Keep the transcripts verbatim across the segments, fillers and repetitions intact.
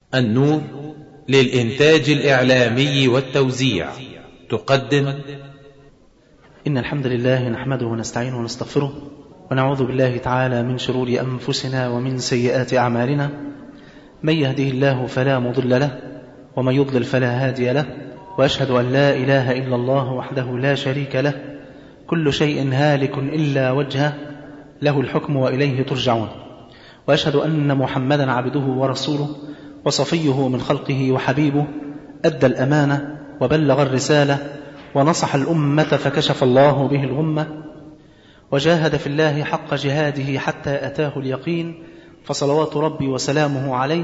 النور للإنتاج الإعلامي والتوزيع تقدم. إن الحمد لله نحمده ونستعينه ونستغفره ونعوذ بالله تعالى من شرور أنفسنا ومن سيئات أعمالنا. من يهده الله فلا مضل له ومن يضلل فلا هادي له، وأشهد أن لا إله إلا الله وحده لا شريك له، كل شيء هالك إلا وجهه، له الحكم وإليه ترجعون. وأشهد أن محمدا عبده ورسوله وصفيه من خلقه وحبيبه، أدى الأمانة وبلغ الرسالة ونصح الأمة فكشف الله به الغمة، وجاهد في الله حق جهاده حتى أتاه اليقين، فصلوات ربي وسلامه عليه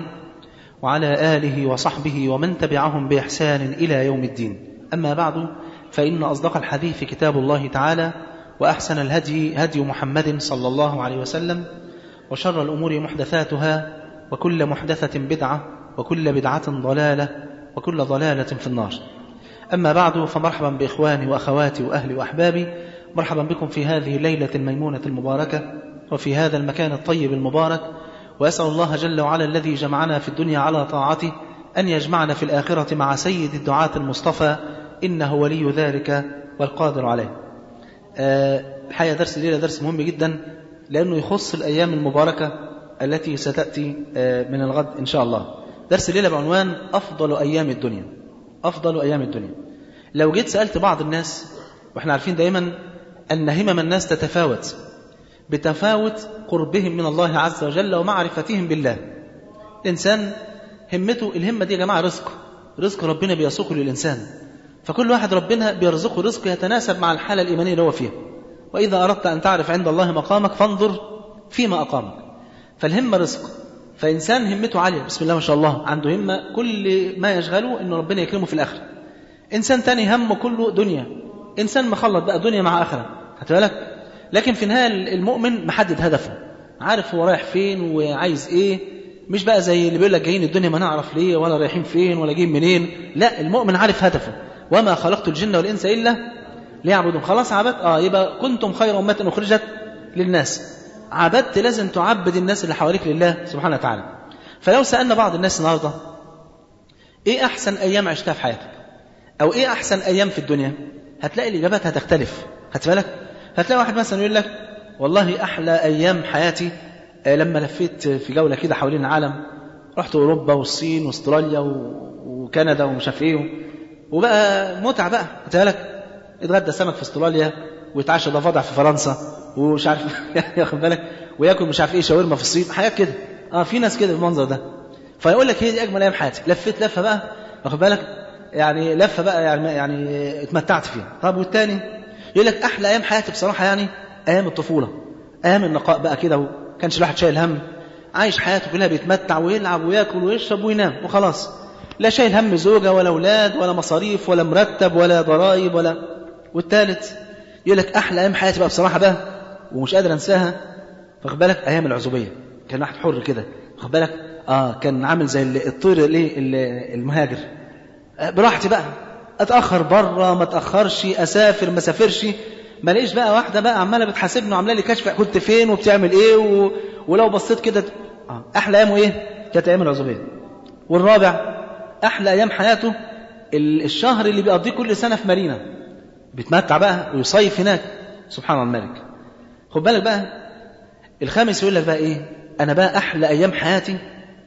وعلى آله وصحبه ومن تبعهم بإحسان إلى يوم الدين. أما بعد، فإن أصدق الحديث كتاب الله تعالى، وأحسن الهدي هدي محمد صلى الله عليه وسلم، وشر الأمور محدثاتها، وكل محدثة بدعة، وكل بدعة ضلالة، وكل ضلالة في النار. أما بعد، فمرحبا بإخواني وأخواتي وأهلي وأحبابي، مرحبا بكم في هذه الليلة الميمونة المباركة وفي هذا المكان الطيب المبارك. وأسأل الله جل وعلا الذي جمعنا في الدنيا على طاعته أن يجمعنا في الآخرة مع سيد الدعاة المصطفى، إنه ولي ذلك والقادر عليه. الحقيقة درس الليلة درس مهم جدا، لأنه يخص الأيام المباركة التي ستأتي من الغد إن شاء الله. درس الليلة بعنوان أفضل أيام الدنيا. أفضل أيام الدنيا. لو جيت سألت بعض الناس، وإحنا عارفين دائما أن همم الناس تتفاوت بتفاوت قربهم من الله عز وجل ومعرفتهم بالله. الإنسان همته، الهمة دي يا جماعة رزق رزق ربنا بيسوقه للإنسان، فكل واحد ربنا بيرزقه رزق يتناسب مع الحالة الإيمانية اللي هو فيها. وإذا أردت أن تعرف عند الله مقامك فانظر فيما أقامك. فالهمة رزق، فإنسان همته عالية بسم الله ما شاء الله، عنده همة كل ما يشغله إنه ربنا يكرمه في الآخرة. إنسان تاني همه كله دنيا، إنسان مخلط بقى دنيا مع آخرة، خدت بالك؟ لكن في النهاية المؤمن محدد هدفه، عارف هو رايح فين وعايز إيه، مش بقى زي اللي بيقول لك جايين الدنيا ما نعرف ليه، ولا رايحين فين، ولا جايين منين. لا، المؤمن عارف هدفه. وما خلقت الجن والإنس إلا ليعبدون. خلاص عبدت، آه يبقى كنتم خير أمة أخرجت للناس. عبدت، لازم تعبد الناس اللي حواليك لله سبحانه وتعالى. فلو سألنا بعض الناس النهارده إيه أحسن أيام عشتها في حياتك، أو إيه أحسن أيام في الدنيا، هتلاقي الإجابات هتختلف. خدت بالك؟ هتلاقي واحد مثلا يقول لك والله أحلى أيام حياتي لما لفيت في جولة كده حوالين العالم، رحت أوروبا والصين واستراليا وكندا ومش عارف إيه، وبقى متعة بقى. خدت بالك؟ اتغدى سمك في استراليا، ويتعشى ضفادع في فرنسا، ومش عارف ياخد بالك، وياكل مش عارف ايه شاورما في الصين، حاجات كده. اه في ناس كده بالمنظر ده. فيقول لك هي دي اجمل ايام حياتي، لفيت لفه بقى، واخد بالك، يعني لفه بقى، يعني يعني اتمتعت فيها. طب والتاني يقول لك احلى ايام حياتي بصراحه يعني ايام الطفوله، ايام النقاء بقى كده، وكانش الواحد شايل هم، عايش حياته كلها بيتمتع ويلعب وياكل ويشرب وينام وخلاص، لا شايل هم زوجه ولا اولاد ولا مصاريف ولا مرتب ولا ضرائب ولا. والثالث يقول لك احلى ايام حياتي بقى بصراحه بقى ومش قادر انساها، واخد بالك، ايام العزوبيه. كان واحد حر كده، واخد بالك، اه كان عامل زي الطير الايه المهاجر، آه براحتي بقى، اتاخر بره ما اتاخرش، اسافر ما سافرش، ما لقيش بقى واحده بقى عماله بتحاسبني وعامله لي كشف كنت فين وبتعمل ايه و... ولو بصيت كده. آه احلى ايامه ايه؟ كانت ايام العزوبيه. والرابع احلى ايام حياته الشهر اللي بيقضيه كل سنه في مارينا، بيتمتع بقى ويصيف هناك، سبحان الله الملك. خد بالك بقى، الخامس يقول لك بقى ايه؟ انا بقى احلى ايام حياتي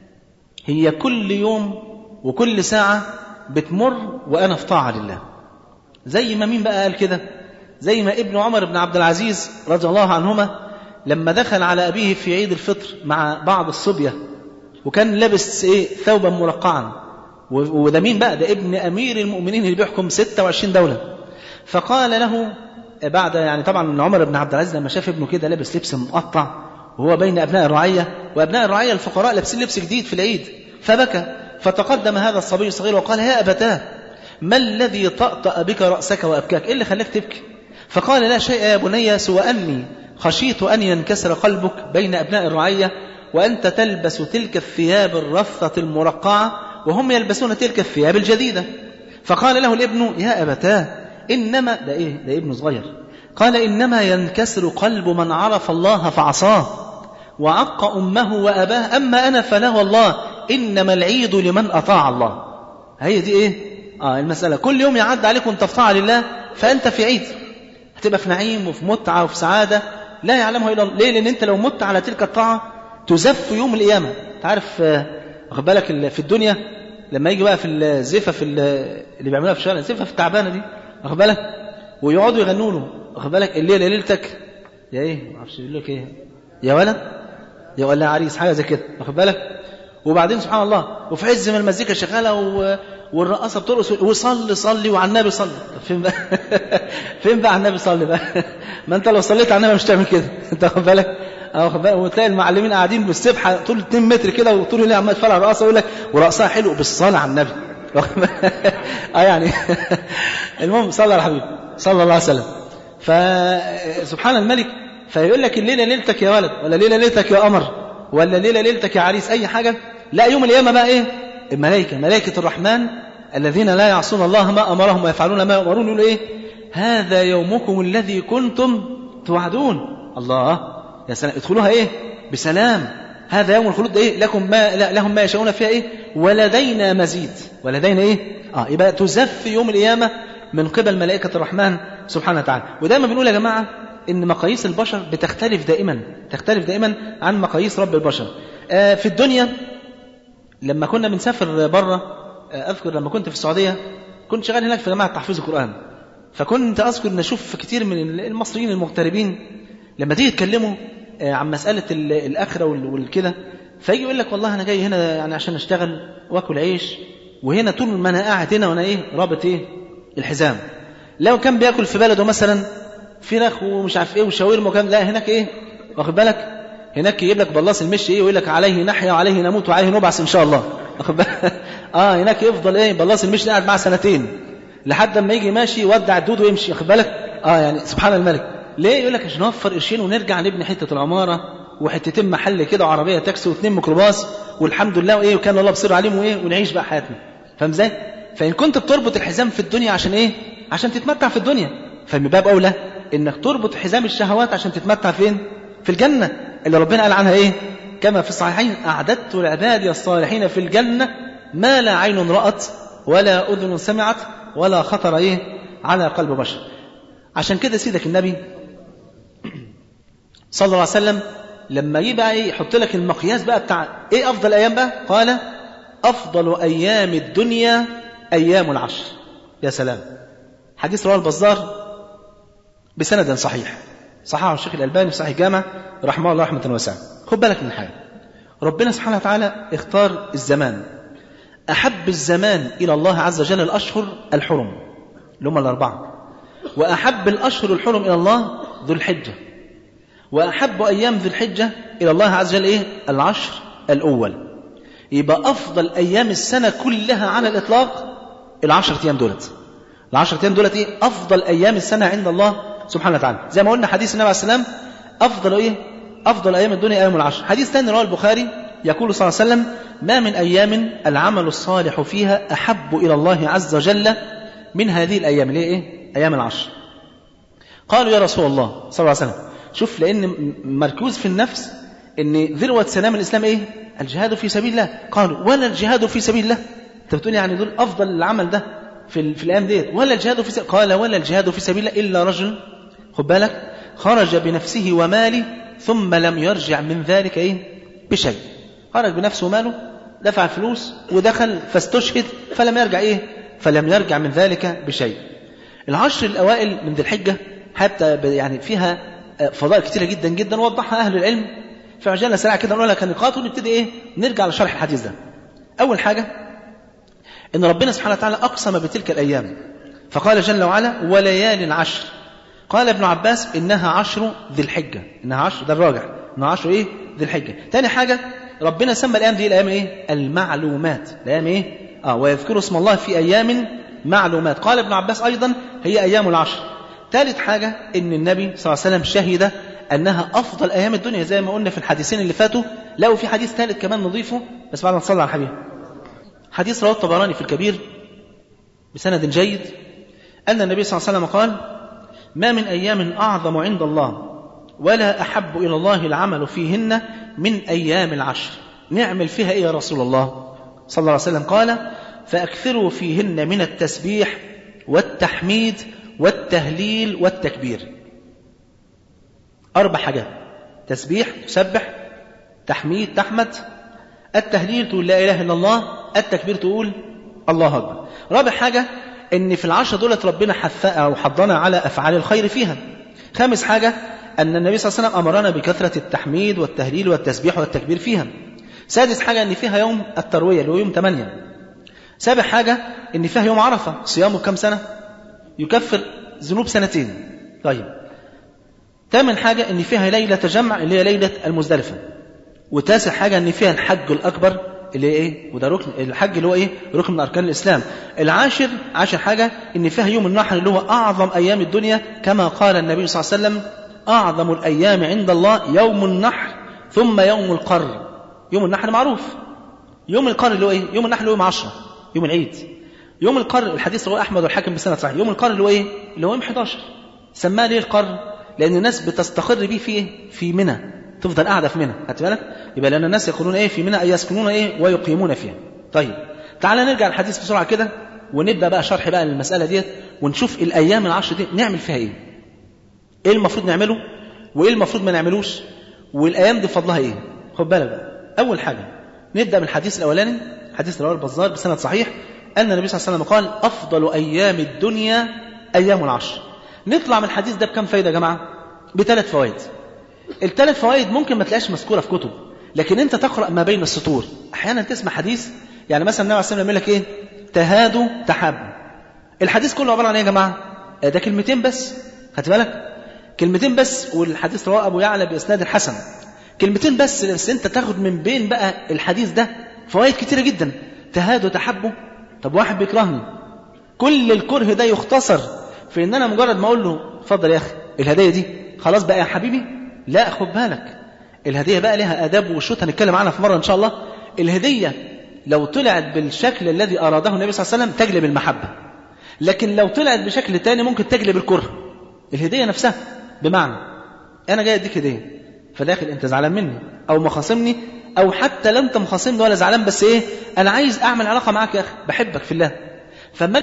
هي كل يوم وكل ساعه بتمر وانا في طاعه لله. زي ما مين بقى قال كده؟ زي ما ابن عمر بن عبد العزيز رضي الله عنهما لما دخل على ابيه في عيد الفطر مع بعض الصبيه، وكان لابس ايه؟ ثوبا مرقعا. وده مين بقى؟ ده ابن امير المؤمنين اللي بيحكم ستة وعشرين دوله. فقال له بعد، يعني طبعا عمر بن عبد العزيز لما شاف ابنه كده لابس لبس مقطع وهو بين أبناء الرعية، وأبناء الرعية الفقراء لابسين لبس جديد في العيد، فبكى. فتقدم هذا الصبي الصغير وقال: يا أبتاه، ما الذي طأطأ بك رأسك وأبكاك؟ إيه اللي خلاك تبكي؟ فقال: لا شيء يا بني، سوى أني خشيت أن ينكسر قلبك بين أبناء الرعية، وأنت تلبس تلك الثياب الرثة المرقعة وهم يلبسون تلك الثياب الجديدة. فقال له الابن: يا أبتاه، إنما ده إيه؟ ده ابن صغير. قال: إنما ينكسر قلب من عرف الله فعصاه وعق أمه وأباه، أما أنا فلا والله إنما العيد لمن أطاع الله. هي دي إيه آه المسألة. كل يوم يعدي عليك وانت في طاعة لله فأنت في عيد، هتبقى في نعيم وفي متعة وفي سعادة لا يعلمها إلا الله. ليه؟ لأن أنت لو مت على تلك الطاعة تزف يوم القيامة. تعرف واخد بالك في الدنيا لما يجي بقى في الزفة في اللي بيعملوها في الشارع، الزفة في التعبانة دي واخد بالك، ويقعدوا يغنوا له واخد بالك الليلة ليلتك يا ايه ما اعرفش يقول لك ايه يا ولد يا ولا عريس حاجة زي كده واخد بالك. وبعدين سبحان الله وفي عز ما المزيكا شغالة و... والرقصة بترقص وصلي صلي وعلى النبي صلي. فين بقى فين بقى على النبي صلي بقى؟ ما انت لو صليت على النبي مش تعمل كده انت واخد بالك. اه واخد بالك. وتلاقي المعلمين قاعدين بالسبحه طول اتنين متر كده وطول الليل عمال يتفرج على الرقصه ويقول لك ورقصها حلو بالصلاه على النبي اه يعني المهم صلى على الحبيب صلى الله عليه وسلم. فسبحان الملك فيقول لك الليله ليلتك يا ولد ولا ليله ليلتك يا قمر ولا ليله ليلتك يا عريس اي حاجه. لا يوم القيامه بقى ايه الملائكه ملائكه الرحمن الذين لا يعصون الله ما امرهم ويفعلون ما يؤمرون يقولوا ايه هذا يومكم الذي كنتم توعدون. الله يا سلام ادخلوها ايه بسلام. هذا يوم الخلود ايه لكم ما لا لهم ما يشاءون فيها ايه ولدينا مزيد ولدينا ايه اه يبقى تزف يوم القيامه من قبل ملائكه الرحمن سبحانه وتعالى. ودايما بنقول يا جماعه ان مقاييس البشر بتختلف دائما تختلف دائما عن مقاييس رب البشر. آه في الدنيا لما كنا بنسافر بره آه اذكر لما كنت في السعوديه كنت شغال هناك في جماعه تحفيظ القران. فكنت اذكر ان اشوف كتير من المصريين المغتربين لما تيجي تكلموا عن مسألة الآخرة والكده فيجي يقول لك والله أنا جاي هنا يعني عشان أشتغل وأكل عيش وهنا طول ما أنا قاعد هنا وأنا إيه رابط إيه الحزام. لو كان بيأكل في بلده مثلا فراخ ومش عارف إيه وشاورما وكان لا هناك إيه واخد بالك هناك يجيب لك بلاص المشي إيه ويقول لك عليه نحيا وعليه نموت وعليه نبعث إن شاء الله واخد بالك. آه هناك يفضل إيه بلاص المشي قاعد معاه سنتين لحد ما يجي ماشي يودع الدود ويمشي واخد بالك. آه يعني سبحان الملك. ليه؟ يقول لك عشان نوفر قرشين ونرجع نبني حته العماره وحتتين محل كده وعربيه تاكسي واثنين ميكروباص والحمد لله وايه وكان الله بصير عليهم وايه ونعيش بقى حياتنا. فاهم ازاي؟ فان كنت بتربط الحزام في الدنيا عشان ايه؟ عشان تتمتع في الدنيا. فمن باب اولى انك تربط حزام الشهوات عشان تتمتع فين؟ في الجنه اللي ربنا قال عنها ايه؟ كما في الصحيحين اعددت لعبادي الصالحين في الجنه ما لا عين رأت ولا اذن سمعت ولا خطر ايه على قلب بشر. عشان كده سيدك النبي صلى الله عليه وسلم لما يبقى ايه يحط لك المقياس بقى بتاع ايه افضل ايام بقى قال افضل ايام الدنيا ايام العشر. يا سلام. حديث رواه البزار بسند صحيح صححه الشيخ الألباني في صحيح الجامع رحمه الله رحمه واسعه. خد بالك من حاجه ربنا سبحانه وتعالى اختار الزمان احب الزمان الى الله عز وجل الاشهر الحرم اللي هم الاربعه واحب الاشهر الحرم الى الله ذو الحجه وأحب أيام ذي الحجة إلى الله عز وجل إيه؟ العشر الأول. يبقى أفضل أيام السنة كلها على الإطلاق العشر أيام دولت. العشر أيام دولت إيه؟ أفضل أيام السنة عند الله سبحانه وتعالى. زي ما قلنا حديث النبي عليه السلام أفضل إيه؟ أفضل أيام الدنيا أيام العشر. حديث ثاني رواه البخاري يقول صلى الله عليه وسلم ما من أيام العمل الصالح فيها أحب إلى الله عز وجل من هذه الأيام اللي هي إيه؟ أيام العشر. قالوا يا رسول الله صلى الله عليه وسلم شوف لأن مركوز في النفس أن ذروة سلام الإسلام إيه؟ الجهاد في سبيل الله. قالوا ولا الجهاد في سبيل الله؟ أنت بتقول يعني دول أفضل العمل ده في, في الأيام ديت ولا الجهاد في سبيل؟ قال ولا الجهاد في سبيل الله إلا رجل خد بالك خرج بنفسه وماله ثم لم يرجع من ذلك إيه؟ بشيء. خرج بنفسه وماله دفع فلوس ودخل فاستشهد فلم يرجع إيه؟ فلم يرجع من ذلك بشيء. العشر الأوائل من ذي الحجة حتى يعني فيها فضائل كتيرة جدا جدا وضحها أهل العلم في عجالة سريعة كده نقول لك نقاط ونبتدي إيه نرجع لشرح الحديث ده. أول حاجة إن ربنا سبحانه وتعالى أقسم بتلك الأيام فقال جل وعلا وليال عشر. قال ابن عباس إنها عشر ذي الحجة إنها عشر ده الراجع إنها عشر إيه ذي الحجة. تاني حاجة ربنا سمى الأيام دي الأيام إيه المعلومات الأيام إيه آه ويذكر اسم الله في أيام معلومات. قال ابن عباس أيضا هي أيام العشر. ثالث حاجة إن النبي صلى الله عليه وسلم شهد أنها أفضل أيام الدنيا زي ما قلنا في الحديثين اللي فاتوا. لو في حديث ثالث كمان نضيفه بس بعد ما نصلي على الحبيب. حديث رواه الطبراني في الكبير بسند جيد أن النبي صلى الله عليه وسلم قال ما من أيام أعظم عند الله ولا أحب إلى الله العمل فيهن من أيام العشر نعمل فيها إيه يا رسول الله صلى الله عليه وسلم؟ قال فأكثروا فيهن من التسبيح والتحميد والتهليل والتكبير. أربع حاجات: تسبيح تسبح، تحميد تحمد، التهليل تقول لا إله إلا الله، التكبير تقول الله أكبر. رابع حاجة إن في العشر دولة ربنا حثنا أو حضنا على أفعال الخير فيها. خامس حاجة أن النبي صلى الله عليه وسلم أمرنا بكثرة التحميد والتهليل والتسبيح والتكبير فيها. سادس حاجة أن فيها يوم التروية اللي هو يوم ثمانية. سابع حاجة أن فيها يوم عرفة صيامه كم سنة يكفر ذنوب سنتين. طيب ثامن حاجة أن فيها ليلة جمع اللي هي ليلة المزدلفة. وتاسع حاجة أن فيها الحج الأكبر اللي إيه وده ركن الحج اللي هو إيه ركن من أركان الإسلام. العاشر عاشر حاجة أن فيها يوم النحر اللي هو أعظم أيام الدنيا، كما قال النبي صلى الله عليه وسلم أعظم الأيام عند الله يوم النحر ثم يوم القر. يوم النحر معروف، يوم القر اللي هو إيه يوم النحر اللي هو يوم عشرة يوم العيد. يوم القر الحديث رواه أحمد والحاكم بسند صحيح. يوم القر اللي هو إيه اللي هو يوم إحدى عشر. سماه ليه القر؟ لأن الناس بتستقر بيه في إيه في منى، تفضل قاعدة في منى. هات بالك يبقى لأن الناس يقولون إيه في منى أي يسكنون إيه ويقيمون فيها. طيب تعالى نرجع الحديث بسرعة كده ونبدأ بقى شرح بقى للمسألة ديت ونشوف الأيام العشر دي نعمل فيها إيه، إيه المفروض نعمله وإيه المفروض ما نعملوش، والأيام دي فضلها إيه. خد بالك بقى. أول حاجة نبدأ بالحديث الأولاني، حديث رواه البزار بسند صحيح أن النبي صلى الله عليه وسلم قال أفضل أيام الدنيا أيام العشر. نطلع من الحديث ده بكم فايدة يا جماعة؟ بثلاث فوائد. الثلاث فوائد ممكن ما تلاقيش مذكورة في كتب، لكن أنت تقرأ ما بين السطور. أحيانا تسمع حديث يعني مثلا النبي عليه الصلاة والسلام يقول لك إيه تهادوا تحابوا. الحديث كله عبارة عن إيه يا جماعة؟ ده كلمتين بس، خدت بالك؟ كلمتين بس، والحديث رواه أبو يعلى بإسناد الحسن. كلمتين بس، بس أنت تاخد من بين بقى الحديث ده فوائد كتيرة جدا. تهادوا تحبوا. طب واحد بيكرهني، كل الكره ده يختصر في إن أنا مجرد ما أقول له اتفضل يا أخي الهدية دي، خلاص بقى يا حبيبي. لا خد بالك، الهدية بقى لها آداب وشروط هنتكلم عنها في مرة إن شاء الله. الهدية لو طلعت بالشكل الذي أراده النبي صلى الله عليه وسلم تجلب المحبة، لكن لو طلعت بشكل تاني ممكن تجلب الكره. الهدية نفسها بمعنى أنا جاي أديك هدية، فداخل أنت زعلان مني أو مخاصمني، أو حتى لا أنت مخاصمني ولا زعلان، بس إيه أنا عايز أعمل علاقة معاك يا أخي، بحبك في الله. فما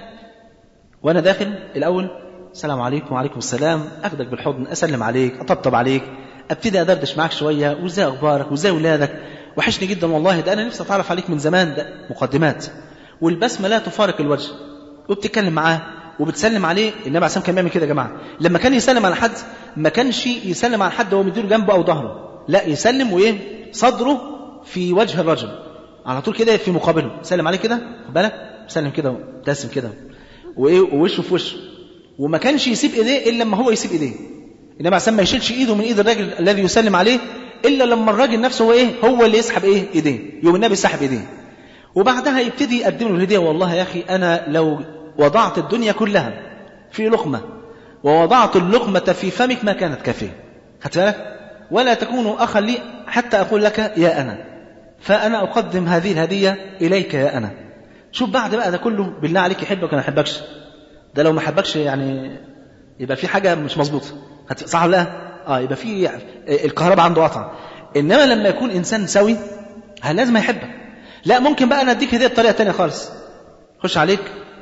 وأنا داخل الأول السلام عليكم وعليكم السلام، أخدك بالحضن، أسلم عليك، أطبطب عليك، أبتدي أدردش معاك شوية، وإزاي أخبارك وإزاي أولادك، وحشني جدا والله، ده أنا نفسي أتعرف عليك من زمان، ده مقدمات. والبسمة لا تفارق الوجه، وبتتكلم معاه وبتسلم عليه. النبي عليه الصلاة والسلام كان بيعمل كده يا جماعة، لما كان يسلم على حد ما كانش يسلم على حد وهو مدير جنبه أو ظهره، لا يسلم وإيه صدره في وجه الرجل على طول كده في مقابله، سلم عليه كده خد بالك، سلم كده وابتسم كده وإيه ووشه في وشه، وما كانش يسيب إيديه إلا لما هو يسيب إيديه. النبي عليه الصلاة والسلام ما يشيلش إيده من إيد الراجل الذي يسلم عليه إلا لما الراجل نفسه هو إيه هو اللي يسحب إيه إيديه، يوم النبي سحب إيديه، وبعدها يبتدي يقدم له الهدية. والله يا أخي أنا لو وضعت الدنيا كلها في لقمة ووضعت اللقمة في فمك ما كانت كافية، خدت بالك؟ ولا تكون أخا لي حتى أقول لك يا أنا، فأنا أقدم هذه الهدية إليك يا أنا. شوف بعد بقى ده كله بالله عليك يحبك ولا ما يحبكش؟ ده لو ما حبكش يعني يبقى في حاجة مش مظبوطة، صح ولا لا؟ آه يبقى في الكهرباء عنده قطع. إنما لما يكون إنسان سوي لازم يحبك. لا ممكن بقى أنا أديك هدية بطريقة تانية خالص، خش عليك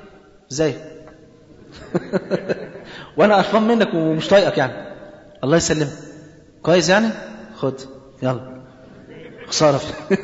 ازاي وانا قرفان منك ومش طايقك يعني، الله يسلمك كويس يعني، خد يلا خساره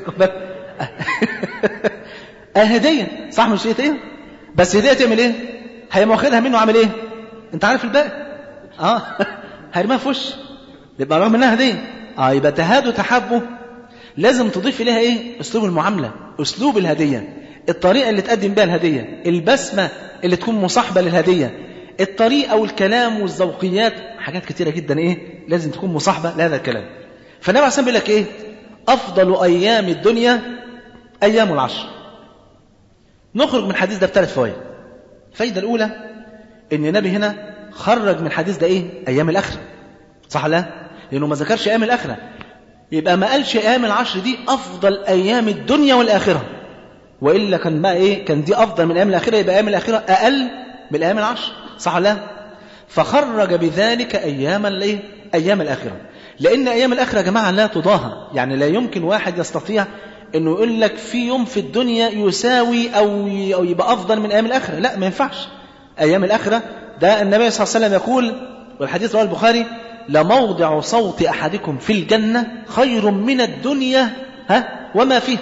هديه صح مش هديه، بس هديه تعمل ايه؟ هيقوم واخدها منه عامل ايه؟ انت عارف الباقي اه هيرميها في وش، يبقى رغم انها هديه اه يبقى تهادوا تحبوا لازم تضيف اليها ايه؟ اسلوب المعامله، اسلوب الهديه، الطريقة اللي تقدم بها الهدية، البسمة اللي تكون مصاحبة للهدية، الطريقة والكلام والذوقيات، حاجات كتيرة جدا إيه لازم تكون مصاحبة لهذا الكلام. فالنبي عليه الصلاة والسلام بيقول لك إيه؟ أفضل أيام الدنيا أيام العشر. نخرج من الحديث ده بثلاث فوائد. الفايدة الأولى إن النبي هنا خرج من الحديث ده إيه؟ أيام الآخرة، صح لا؟ لأنه ما ذكرش أيام الآخرة، يبقى ما قالش أيام العشر دي أفضل أيام الدنيا والآخرة، وإلا كان بقى إيه؟ كان دي أفضل من أيام الآخرة، يبقى أيام الآخرة أقل من أيام العشر، صح ولا لا؟ فخرج بذلك أيام الإيه؟ أيام الآخرة، لأن أيام الآخرة يا جماعة لا تضاهى، يعني لا يمكن واحد يستطيع انه يقول لك في يوم في الدنيا يساوي او او يبقى افضل من ايام الاخره. لا، ما ينفعش. ايام الاخره ده النبي صلى الله عليه وسلم يقول، والحديث رواه البخاري: لموضع صوت احدكم في الجنه خير من الدنيا ها وما فيه.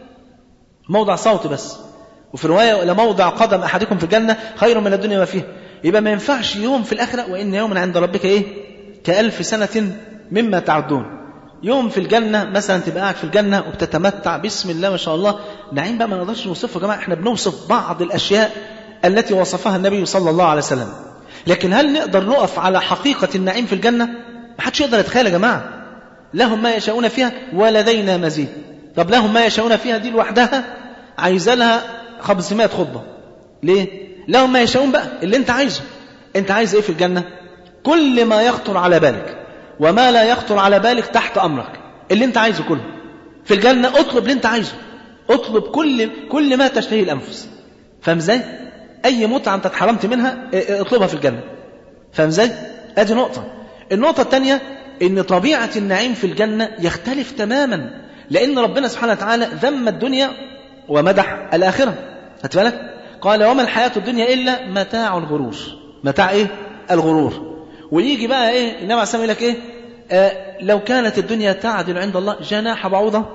موضع صوت بس. وفي روايه: لموضع قدم احدكم في الجنه خير من الدنيا وما فيه. يبقى ما ينفعش يوم في الاخره، وان يوما عند ربك ايه كألف سنه مما تعدون. يوم في الجنة مثلا تبقى قاعد في الجنة وبتتمتع بسم الله ما شاء الله، نعيم بقى ما نقدرش نوصفه يا جماعة. احنا بنوصف بعض الأشياء التي وصفها النبي صلى الله عليه وسلم، لكن هل نقدر نقف على حقيقة النعيم في الجنة؟ ما حدش يقدر يتخيل يا جماعة. لهم ما يشاءون فيها ولدينا مزيد. طب لهم ما يشاءون فيها دي لوحدها عايزة لها خمسمائة خطبة. ليه؟ لهم ما يشاءون بقى اللي انت عايزه. انت عايز ايه في الجنة؟ كل ما يخطر على بالك وما لا يخطر على بالك تحت أمرك، اللي انت عايزه كله في الجنة. اطلب اللي انت عايزه، اطلب كل كل ما تشتهي الأنفس. فاهم ازاي؟ أي متعة انت اتحرمت منها اطلبها في الجنة. فاهم ازاي؟ ادي نقطة. النقطة الثانية ان طبيعة النعيم في الجنة يختلف تماما، لأن ربنا سبحانه وتعالى ذم الدنيا ومدح الآخرة. هات بالك؟ قال: وما الحياة الدنيا إلا متاع الغرور. متاع ايه؟ الغرور. ويجي بقى ايه النبي عليه الصلاه والسلام يقول لك ايه؟ آه لو كانت الدنيا تعدل عند الله جناح بعوضه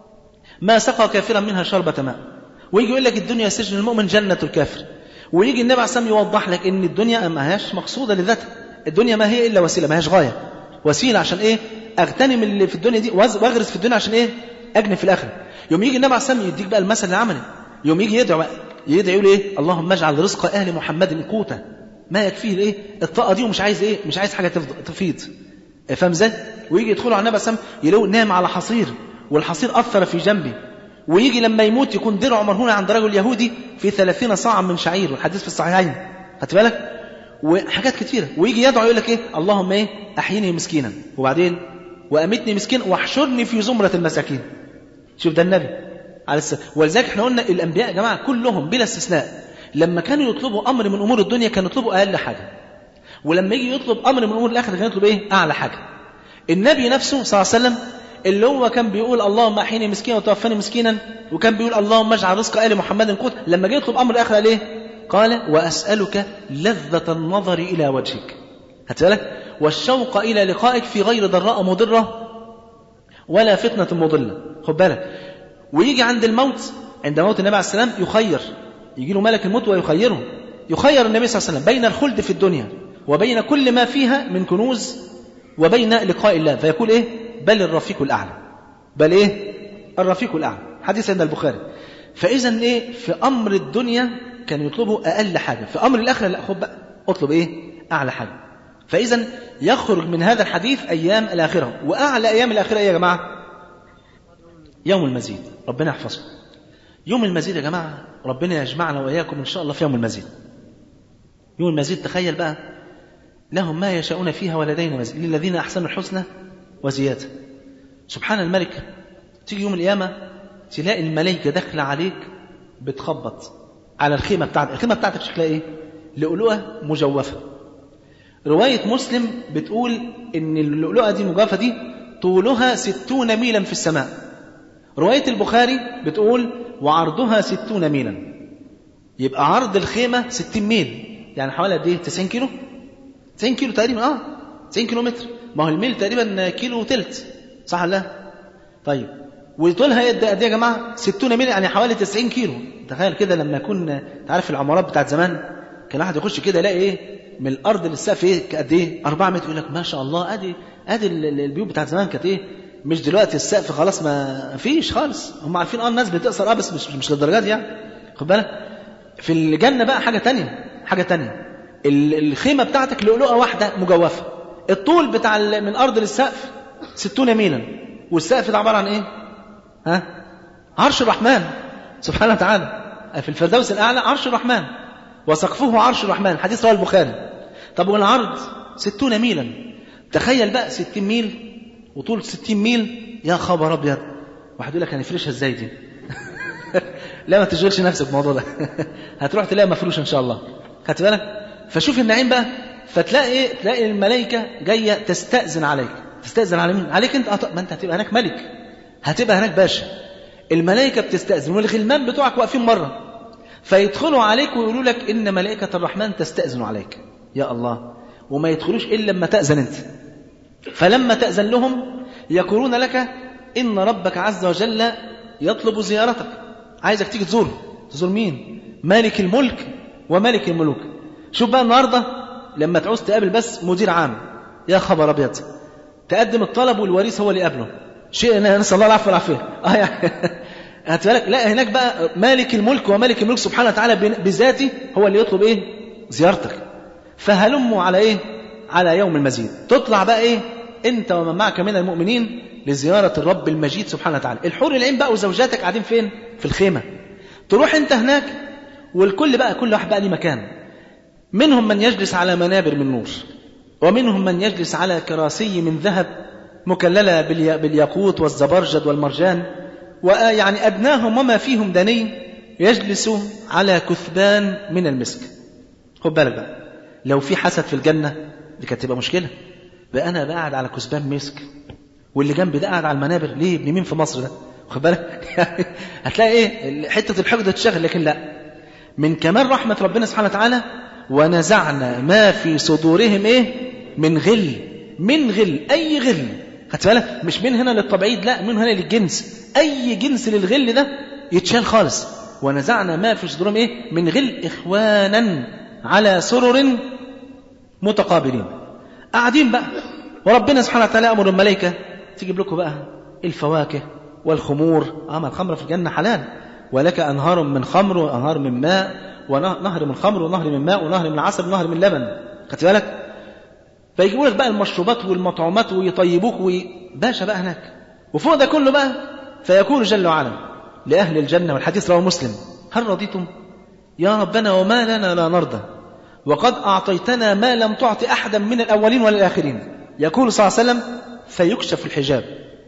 ما سقى كافرا منها شربة ماء. ويجي يقول لك الدنيا سجن المؤمن جنة الكافر. ويجي النبي عليه الصلاه والسلام يوضح لك ان الدنيا ما هياش مقصوده لذاتها، الدنيا ما هي الا وسيله، ما هياش غايه. وسيله عشان ايه؟ اغتنم اللي في الدنيا دي واغرس في الدنيا عشان ايه؟ اجني في الاخره. يوم يجي النبي عليه الصلاه والسلام يديك بقى المثل العملي. يوم يجي يدعو يدعي يقول ايه؟ اللهم اجعل رزق اهل محمد قوتا ما يكفيه الايه الطاقه دي، ومش عايز ايه مش عايز حاجه تفيض. فاهم ازاي؟ ويجي يدخلوا على النبي صلى الله عليه وسلم يلاقوا نام على حصير والحصير اثر في جنبه. ويجي لما يموت يكون درعه مرهونه عند رجل يهودي في ثلاثين صاعا من شعير، والحديث في الصحيحين. خدت بالك؟ وحاجات كتيره. ويجي يدعو يقول لك ايه؟ اللهم ايه احيني مسكينا، وبعدين وامتني مسكين واحشرني في زمره المساكين. شوف ده النبي عليه السلام. ولذلك احنا قلنا الانبياء يا جماعه كلهم بلا استثناء لما كانوا يطلبوا أمر من أمور الدنيا كانوا يطلبوا أقل حاجة، ولما يجي يطلب أمر من أمور الآخرة كان يطلب إيه؟ أعلى حاجة. النبي نفسه صلى الله عليه وسلم اللي هو كان بيقول اللهم أحيني مسكينا وتوفني مسكينا، وكان بيقول اللهم اجعل رزق آل محمد قوت، لما جه يطلب أمر الآخرة قال إيه؟ قال: وأسألك لذة النظر إلى وجهك. هات بالك؟ والشوق إلى لقائك في غير ضراء مضرة ولا فتنة مضلة. خد بالك. ويجي عند الموت، عند موت النبي عليه السلام يخير، يجي له ملك الموت ويخيره. يخير النبي صلى الله عليه وسلم بين الخلد في الدنيا وبين كل ما فيها من كنوز وبين لقاء الله، فيقول ايه؟ بل الرفيق الأعلى. بل ايه؟ الرفيق الأعلى. حديث عند البخاري. فإذا ايه؟ في أمر الدنيا كان يطلبوا أقل حاجة، في أمر الآخرة لا، خد بقى اطلب ايه؟ أعلى حاجة. فإذا يخرج من هذا الحديث أيام الآخرة. وأعلى أيام الآخرة ايه يا جماعة؟ يوم المزيد. ربنا يحفظه. يوم المزيد يا جماعة ربنا يجمعنا وإياكم إن شاء الله في يوم المزيد. يوم المزيد تخيل بقى، لهم ما يشاءون فيها ولدينا مزيد للذين أحسنوا الحسنى وزيادة. سبحان الملك. تيجي يوم القيامة تلاقي الملائكة داخلة عليك بتخبط على الخيمة بتاعتك. الخيمة بتاعتك شكلها إيه؟ لؤلؤة مجوفة. رواية مسلم بتقول إن اللؤلؤة دي مجوفة دي طولها ستون ميلا في السماء. رواية البخاري بتقول وعرضها ستون ميلا. يبقى عرض الخيمة ستين ميل، يعني حوالي قد ايه؟ تسعين كيلو. تسعين كيلو تقريبا. اه تسعين كيلو متر. ما هو الميل تقريبا كيلو وثلث، صح ولا لا؟ طيب وطولها قد ايه يا جماعه؟ ستون ميل، يعني حوالي تسعين كيلو. تخيل كده لما يكون تعرف العمارات بتاعت زمان كان واحد يخش كده يلاقي ايه من الارض للسقف ايه قد ايه؟ أربعة متر. يقول لك ما شاء الله ادي ادي البيوت بتاعت زمان كانت ايه. مش دلوقتي السقف خلاص ما فيش خالص. هم عارفين اه الناس بتقصر اه بس مش مش للدرجات دي يعني. خد بالك. في الجنة بقى حاجة تانية. حاجة تانية الخيمة بتاعتك لؤلؤة واحدة مجوفة. الطول بتاع من الأرض للسقف ستون ميلا، والسقف ده عبارة عن إيه؟ ها؟ عرش الرحمن سبحانه وتعالى. في الفردوس الأعلى عرش الرحمن وسقفه عرش الرحمن. حديث رواه البخاري. طب والعرض ستون ميلا. تخيل بقى ستين ميل وطول ستين ميل. يا خبر أبيض. واحد يقول لك هنفرشها إزاي دي؟ لا ما تشغلش نفسك بالموضوع ده. هتروح تلاقي مفروش ان شاء الله. خدت بالك؟ فشوف النعيم بقى. فتلاقي ايه؟ تلاقي الملائكه جايه تستأذن عليك. تستأذن على مين؟ عليك انت. ما انت هتبقى هناك ملك، هتبقى هناك باشا. الملائكة بتستأذن والغلمان بتوعك واقفين مرة، فيدخلوا عليك ويقولوا لك إن ملائكة الرحمن تستأذن عليك. يا الله، وما يدخلوش إلا لما تأذن أنت. فلما تأذن لهم يقولون لك إن ربك عز وجل يطلب زيارتك، عايزك تيجي تزوره. تزور مين؟ مالك الملك وملك الملوك. شوف بقى النهاردة لما تعوز تقابل بس مدير عام، يا خبر أبيض، تقدم الطلب والوريث هو اللي يقابله، شيء نسأل الله العفو والعافية. اه يعني هتبالك، لا هناك بقى مالك الملك وملك الملك سبحانه وتعالى بذاته هو اللي يطلب ايه؟ زيارتك. فهلموا على ايه؟ على يوم المزيد. تطلع بقى ايه؟ انت ومن معك من المؤمنين لزيارة الرب المجيد سبحانه وتعالى. الحور العين بقى وزوجاتك قاعدين فين؟ في الخيمة. تروح انت هناك والكل بقى كل واحد بقى ليه مكان. منهم من يجلس على منابر من نور، ومنهم من يجلس على كراسي من ذهب مكللة بالياقوت والزبرجد والمرجان، ويعني أدناهم وما فيهم دني يجلس على كثبان من المسك. خد بالك بقى، لو في حسد في الجنة دي كانت تبقى مشكلة. بقى أنا قاعد على كثبان مسك واللي جنبي ده قاعد على المنابر، ليه؟ ابن مين في مصر ده؟ خد بالك هتلاقي إيه؟ حتة الحقد تشغل. لكن لا، من كمال رحمة ربنا سبحانه وتعالى ونزعنا ما في صدورهم إيه؟ من غل. من غل، أي غل، خدت بالك؟ مش من هنا للتبعيد، لا، من هنا للجنس. أي جنس للغل ده يتشال خالص. ونزعنا ما في صدورهم إيه؟ من غل، إخوانا على سرر متقابلين. قاعدين بقى، وربنا سبحانه وتعالى أمر الملائكة تجيب لكم بقى الفواكه والخمور. أما الخمر في الجنة حلال، ولك أنهار من خمر وأنهار من ماء، ونهر من خمر ونهر من ماء ونهر من عسل ونهر من لبن. خدت بالك؟ فيجيبوا لك بقى المشروبات والمطعومات ويطيبوك وباشا بقى هناك. وفوق ده كله بقى فيقول جل وعلا لأهل الجنة، والحديث رواه مسلم: هل رضيتم؟ يا ربنا وما لنا لا نرضى، وقد أعطيتنا ما لم تعط أحدا من الأولين ولا الآخرين. يقول صلى الله عليه وسلم: فيكشف الحجاب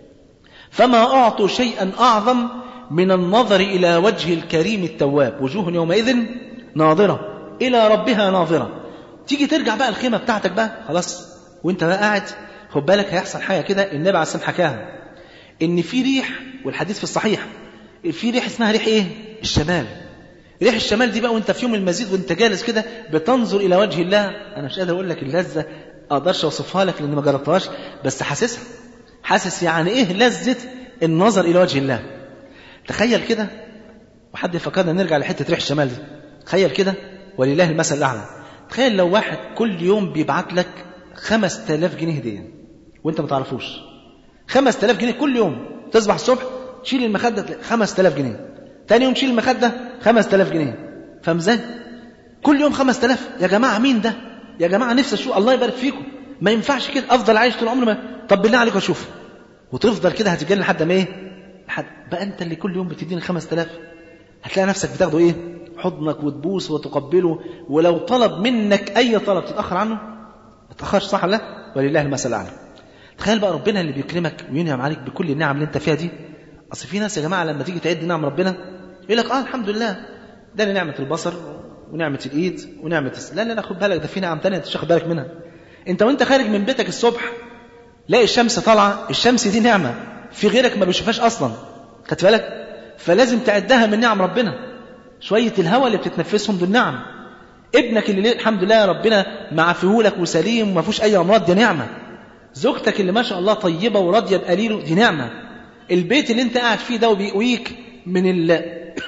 فما أعطوا شيئا أعظم من النظر إلى وجه الكريم التواب، وجوه يومئذ ناظرة إلى ربها ناظرة. تيجي ترجع بقى الخيمة بتاعتك بقى خلاص، وانت بقى قاعد، خد بالك هيحصل حاجة كده النبي عليه الصلاة والسلام حكاها، إن في ريح، والحديث في الصحيح، في ريح اسمها ريح إيه؟ الشمال. ريح الشمال دي بقى وانت في يوم المزيد وانت جالس كده بتنظر إلى وجه الله. أنا مش قادر أقول لك اللذة، أقدرش أوصفها لك لأني ما جربتهاش، بس حاسسها، حاسس يعني إيه لذة النظر إلى وجه الله. تخيل كده، وحد يفكرنا نرجع لحتة ريح الشمال دي. تخيل كده، ولله المثل الأعلى، تخيل لو واحد كل يوم بيبعت لك خمس تلاف جنيه هدية وانت ما تعرفوش. خمس تلاف جنيه كل يوم، تصبح الصبح تشيل المخدة خمس تلاف جنيه، تاني يوم تشيل المخدة خمس تلاف جنيه. فاهم ازاي؟ كل يوم خمس تلاف. يا جماعة مين ده؟ يا جماعة نفسي اشوف، الله يبارك فيكم، ما ينفعش كده افضل عايش طول عمري. ما طب بالله عليك اشوف، وتفضل كده هتجيلي لحد ما ايه؟ لحد بقى انت اللي كل يوم بتديني خمس تلاف، هتلاقي نفسك بتاخده ايه؟ حضنك وتبوس وتقبله، ولو طلب منك اي طلب تتاخر عنه؟ ما تتاخرش، صح ولا لا؟ ولله المثل الاعلى. تخيل بقى ربنا اللي بيكرمك وينعم عليك بكل النعم اللي انت فيها دي. اصل في ناس يا جماعه لما تيجي تعد نعم ربنا يقول لك اه الحمد لله، ده نعمه البصر ونعمه الايد ونعمه الس... لا لا لا، خد بالك، ده في نعم ثانيه انت مش واخد بالك منها. انت وانت خارج من بيتك الصبح لاقي الشمس طالعه، الشمس دي نعمه في غيرك ما بيشوفهاش اصلا، خدت بالك؟ فلازم تعدها من نعم ربنا. شويه الهواء اللي بتتنفسهم دول نعم. ابنك اللي الحمد لله ربنا معافيهولك وسليم وما فيهوش اي امراض، دي نعمه. زوجتك اللي ما شاء الله طيبه وراضيه بقليله، دي نعمه. البيت اللي انت قاعد فيه ده وبيقويك من ال...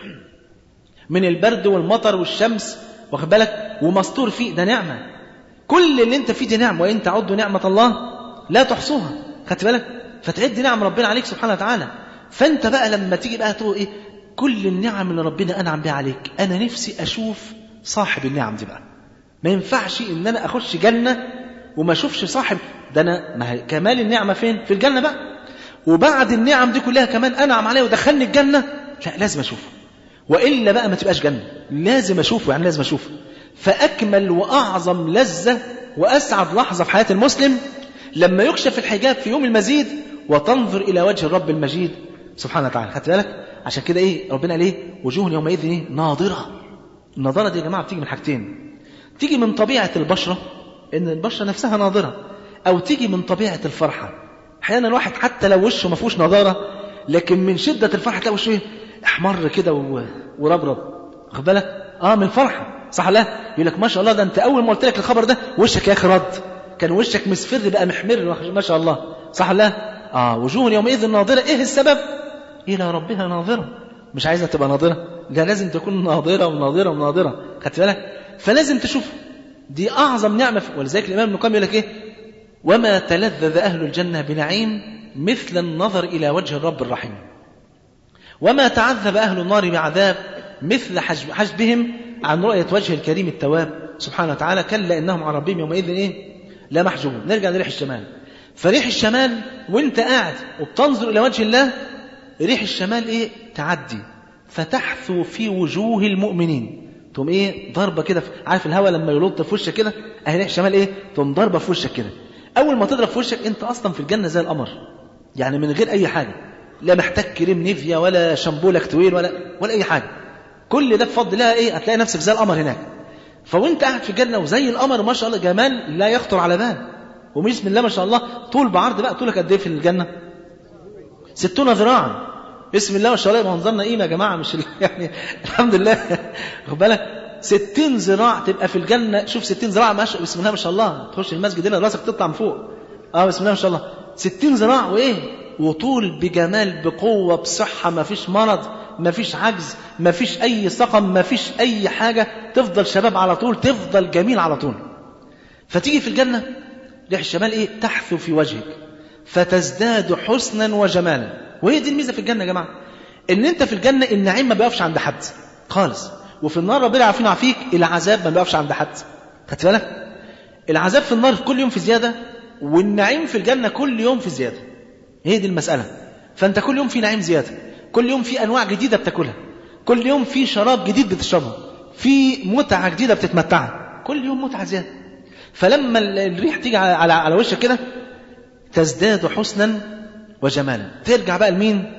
من البرد والمطر والشمس، واخد بالك، ومستور فيه، ده نعمه. كل اللي انت فيه دي نعمه، وان تعدوا نعمه الله لا تحصوها، خدت بالك؟ فتعد نعم ربنا عليك سبحانه وتعالى. فانت بقى لما تيجي بقى تقول ايه؟ كل النعم اللي ربنا انعم بها عليك، انا نفسي اشوف صاحب النعم دي بقى. ما ينفعش ان انا اخش جنه وما اشوفش صاحب ده. انا ما كمال النعمه فين؟ في الجنه بقى. وبعد النعم دي كلها كمان انعم عليا ودخلني الجنه، لا لازم اشوفه، والا بقى ما تبقاش جنه. لازم اشوفه، يعني لازم اشوفه. فاكمل واعظم لذه واسعد لحظه في حياه المسلم لما يكشف الحجاب في يوم المزيد وتنظر الى وجه الرب المجيد سبحانه وتعالى. خدت بالك؟ عشان كده ايه ربنا قال ايه؟ وجوه يومئذ ايه؟ ناظره. النظاره دي يا جماعه بتيجي من حاجتين، تيجي من طبيعه البشره ان البشره نفسها ناظره، او تيجي من طبيعه الفرحه. احيانا الواحد حتى لو وشه ما فيهوش نظاره لكن من شدة الفرحة تلاقي وشه احمر كده وربرب، واخد بالك؟ اه من الفرحة، صح لا؟ يقول لك ما شاء الله، ده انت اول ما قلت لك الخبر ده وشك يا اخي رد، كان وشك مصفر بقى محمر، ما شاء الله، صح لا؟ اه وجوه يومئذ ناظرة. ايه السبب؟ الى ربها ناظرة. مش عايزة تبقى ناظرة، ده لازم تكون ناظرة وناظرة وناظرة، خدت بالك؟ فلازم تشوف دي اعظم نعمة. ولذلك الامام ابن القيم يقول لك ايه؟ وما تلذذ اهل الجنة بنعيم مثل النظر الى وجه الرب الرحيم، وما تعذب اهل النار بعذاب مثل حجبهم عن رؤية وجه الكريم التواب سبحانه وتعالى، كلا إنهم عن ربهم يومئذ إيه؟ لا محجوبون. نرجع لريح الشمال. فريح الشمال وانت قاعد وبتنظر إلى وجه الله، ريح الشمال إيه؟ تعدي فتحثو في وجوه المؤمنين، تقوم إيه؟ ضربة كده، عارف الهواء لما يلط في وشك كده، أهي ريح الشمال إيه؟ تقوم ضربة في وشك كده. أول ما تضرب في وشك أنت أصلا في الجنة زي القمر، يعني من غير أي حاجة، لا محتاج كريم نيفيا ولا شامبو لاكتويل ولا ولا أي حاجة، كل ده بفضل الله ايه؟ هتلاقي نفسك زي القمر هناك. فوانت قاعد في الجنه وزي القمر ما شاء الله، جمال لا يخطر على بال. وبسم الله ما شاء الله، طول بعرض بقى. طولك قد ايه في الجنه؟ ستون ذراعا. بسم الله ما شاء الله، منظرنا ايه يا جماعه؟ مش يعني الحمد لله، خد بالك، ستين ذراع تبقى في الجنه. شوف ستين ذراع، ما بسم الله ما شاء الله، تخش المسجد هنا راسك تطلع من فوق. اه بسم الله ما شاء الله، ستين ذراع وايه؟ وطول بجمال بقوه بصحه، ما فيش مرض، ما فيش عجز، ما فيش أي سقم، ما فيش أي حاجة، تفضل شباب على طول، تفضل جميل على طول. فتيجي في الجنة ريح الشمال إيه؟ تحثو في وجهك فتزداد حسنا وجمالا. وهي دي الميزة في الجنة يا جماعة، إن أنت في الجنة النعيم ما بيقفش عند حد خالص، وفي النار ربنا يعافينا ويعافيك العذاب ما بيقفش عند حد. خدت بالك؟ العذاب في النار كل يوم في زيادة، والنعيم في الجنة كل يوم في زيادة. هي دي المسألة. فأنت كل يوم في نعيم زيادة، كل يوم في أنواع جديدة بتاكلها، كل يوم في شراب جديد بتشربه، في متعة جديدة بتتمتعها، كل يوم متعة زيادة. فلما الريح تيجي على, على, على وشك كده تزداد حسنا وجمالا. ترجع بقى لمين؟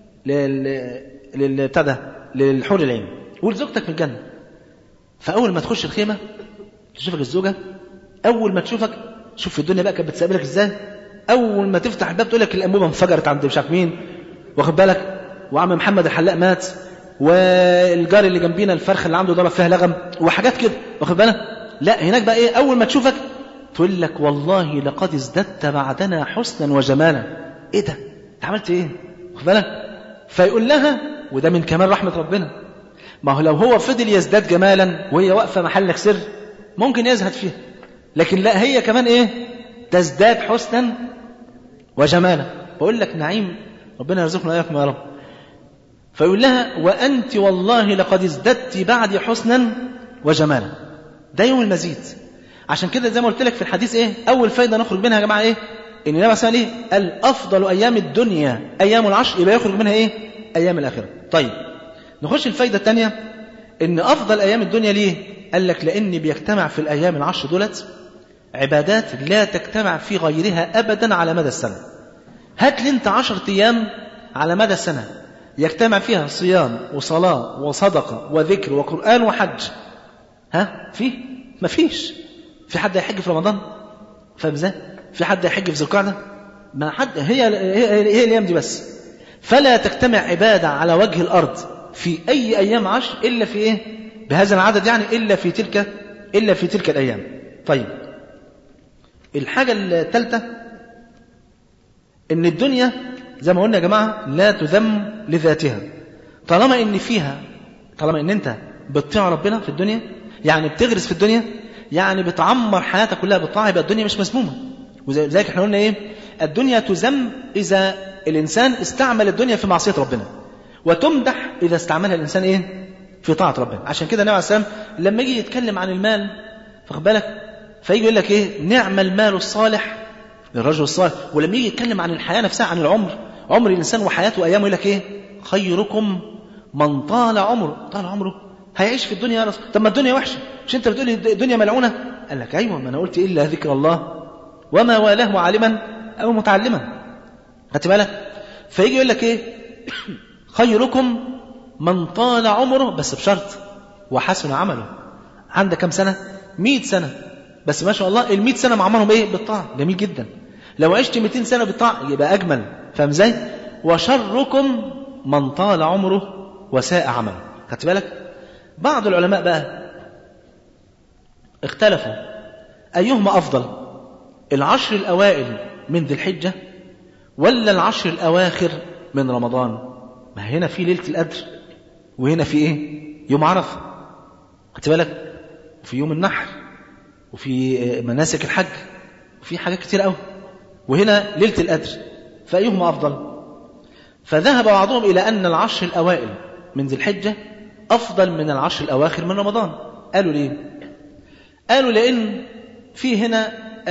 للبتاع للحور العين ولزوجتك في الجنة. فأول ما تخش الخيمة تشوفك الزوجة، أول ما تشوفك شوف في الدنيا بقى كانت بتستقبلك إزاي. أول ما تفتح الباب تقول لك الأنبوبة انفجرت عند مش عارف مين، واخد بالك، وعم محمد الحلاق مات، والجار اللي جنبينا الفرخ اللي عنده ضرب فيها لغم، وحاجات كده، واخد بالك. لا هناك بقى ايه؟ اول ما تشوفك تقول لك والله لقد ازددت بعدنا حسنا وجمالا. ايه ده؟ انت عملت ايه؟ واخد بالك. فيقول لها، وده من كمال رحمه ربنا، ما هو لو هو فضل يزداد جمالا وهي واقفه محلك سر ممكن يزهد فيها، لكن لا، هي كمان ايه؟ تزداد حسنا وجمالا. بقول لك نعيم، ربنا يرزقنا اياكم يا رب. فيقول لها وأنت والله لقد ازددت بعد حسنا وجمالا. ده يوم المزيد. عشان كده زي ما قلت لك في الحديث ايه؟ أول فايدة نخرج منها يا جماعة ايه؟ إن النبي صلى الله عليه وسلم قال أفضل أيام الدنيا أيام العشر، يبقى يخرج منها ايه؟ أيام الآخرة. طيب نخش الفايدة الثانية، إن أفضل أيام الدنيا ليه؟ قال لك لأن بيجتمع في الأيام العشر دولت عبادات لا تجتمع في غيرها أبدا على مدى السنة. هات لي انت عشر أيام على مدى السنة يجتمع فيها صيام وصلاة وصدقة وذكر وقرآن وحج، ها؟ في؟ ما فيش. في حد يحج في رمضان؟ فاهم ازاي؟ في حد يحج في ذي القعدة؟ ما حد. هي هي, هي الأيام دي بس. فلا تجتمع عبادة على وجه الأرض في أي أيام عشر إلا في إيه؟ بهذا العدد يعني، إلا في تلك إلا في تلك الأيام. طيب الحاجة الثالثة، إن الدنيا زي ما قلنا يا جماعة لا تذم لذاتها. طالما إن فيها، طالما إن أنت بتطيع ربنا في الدنيا، يعني بتغرس في الدنيا، يعني بتعمر حياتك كلها بالطاعة، يبقى الدنيا مش مسمومة. وذلك احنا قلنا إيه؟ الدنيا تذم إذا الإنسان استعمل الدنيا في معصية ربنا، وتمدح إذا استعملها الإنسان إيه؟ في طاعة ربنا. عشان كده النبي عليه السلام لما يجي يتكلم عن المال، فخد بالك، فيجي يقول لك إيه؟ نعم المال الصالح للرجل الصالح. ولما يجي يتكلم عن الحياة نفسها، عن العمر، عمر الإنسان وحياته وأيامه، يقول لك إيه؟ خيركم من طال عمره. طال عمره هيعيش في الدنيا يا رسول. طب ما الدنيا وحشة، مش أنت بتقول الدنيا ملعونة؟ قال لك أيوة، ما أنا قلت إلا ذكر الله وما والاه عالما أو متعلما. خدت بالك؟ فيجي يقول لك إيه؟ خيركم من طال عمره، بس بشرط وحسن عمله. عندك كم سنة؟ مئة سنة، بس ما شاء الله المئة سنة معمرهم إيه؟ بالطاعة. جميل جدا. لو عشت مئتين سنة بالطاعة يبقى أجمل. فاهم ازاي؟ وشركم من طال عمره وساء عمله. خدت بالك؟ بعض العلماء بقى اختلفوا أيهما أفضل، العشر الأوائل من ذي الحجة ولا العشر الأواخر من رمضان؟ ما هنا في ليلة القدر وهنا في إيه؟ يوم عرفة. خدت بالك؟ وفي يوم النحر وفي مناسك الحج وفي حاجات كتير قوي، وهنا ليلة القدر، فأيهما أفضل؟ فذهب بعضهم إلى أن العشر الأوائل من ذي الحجة أفضل من العشر الأواخر من رمضان. قالوا ليه؟ قالوا لأن في هنا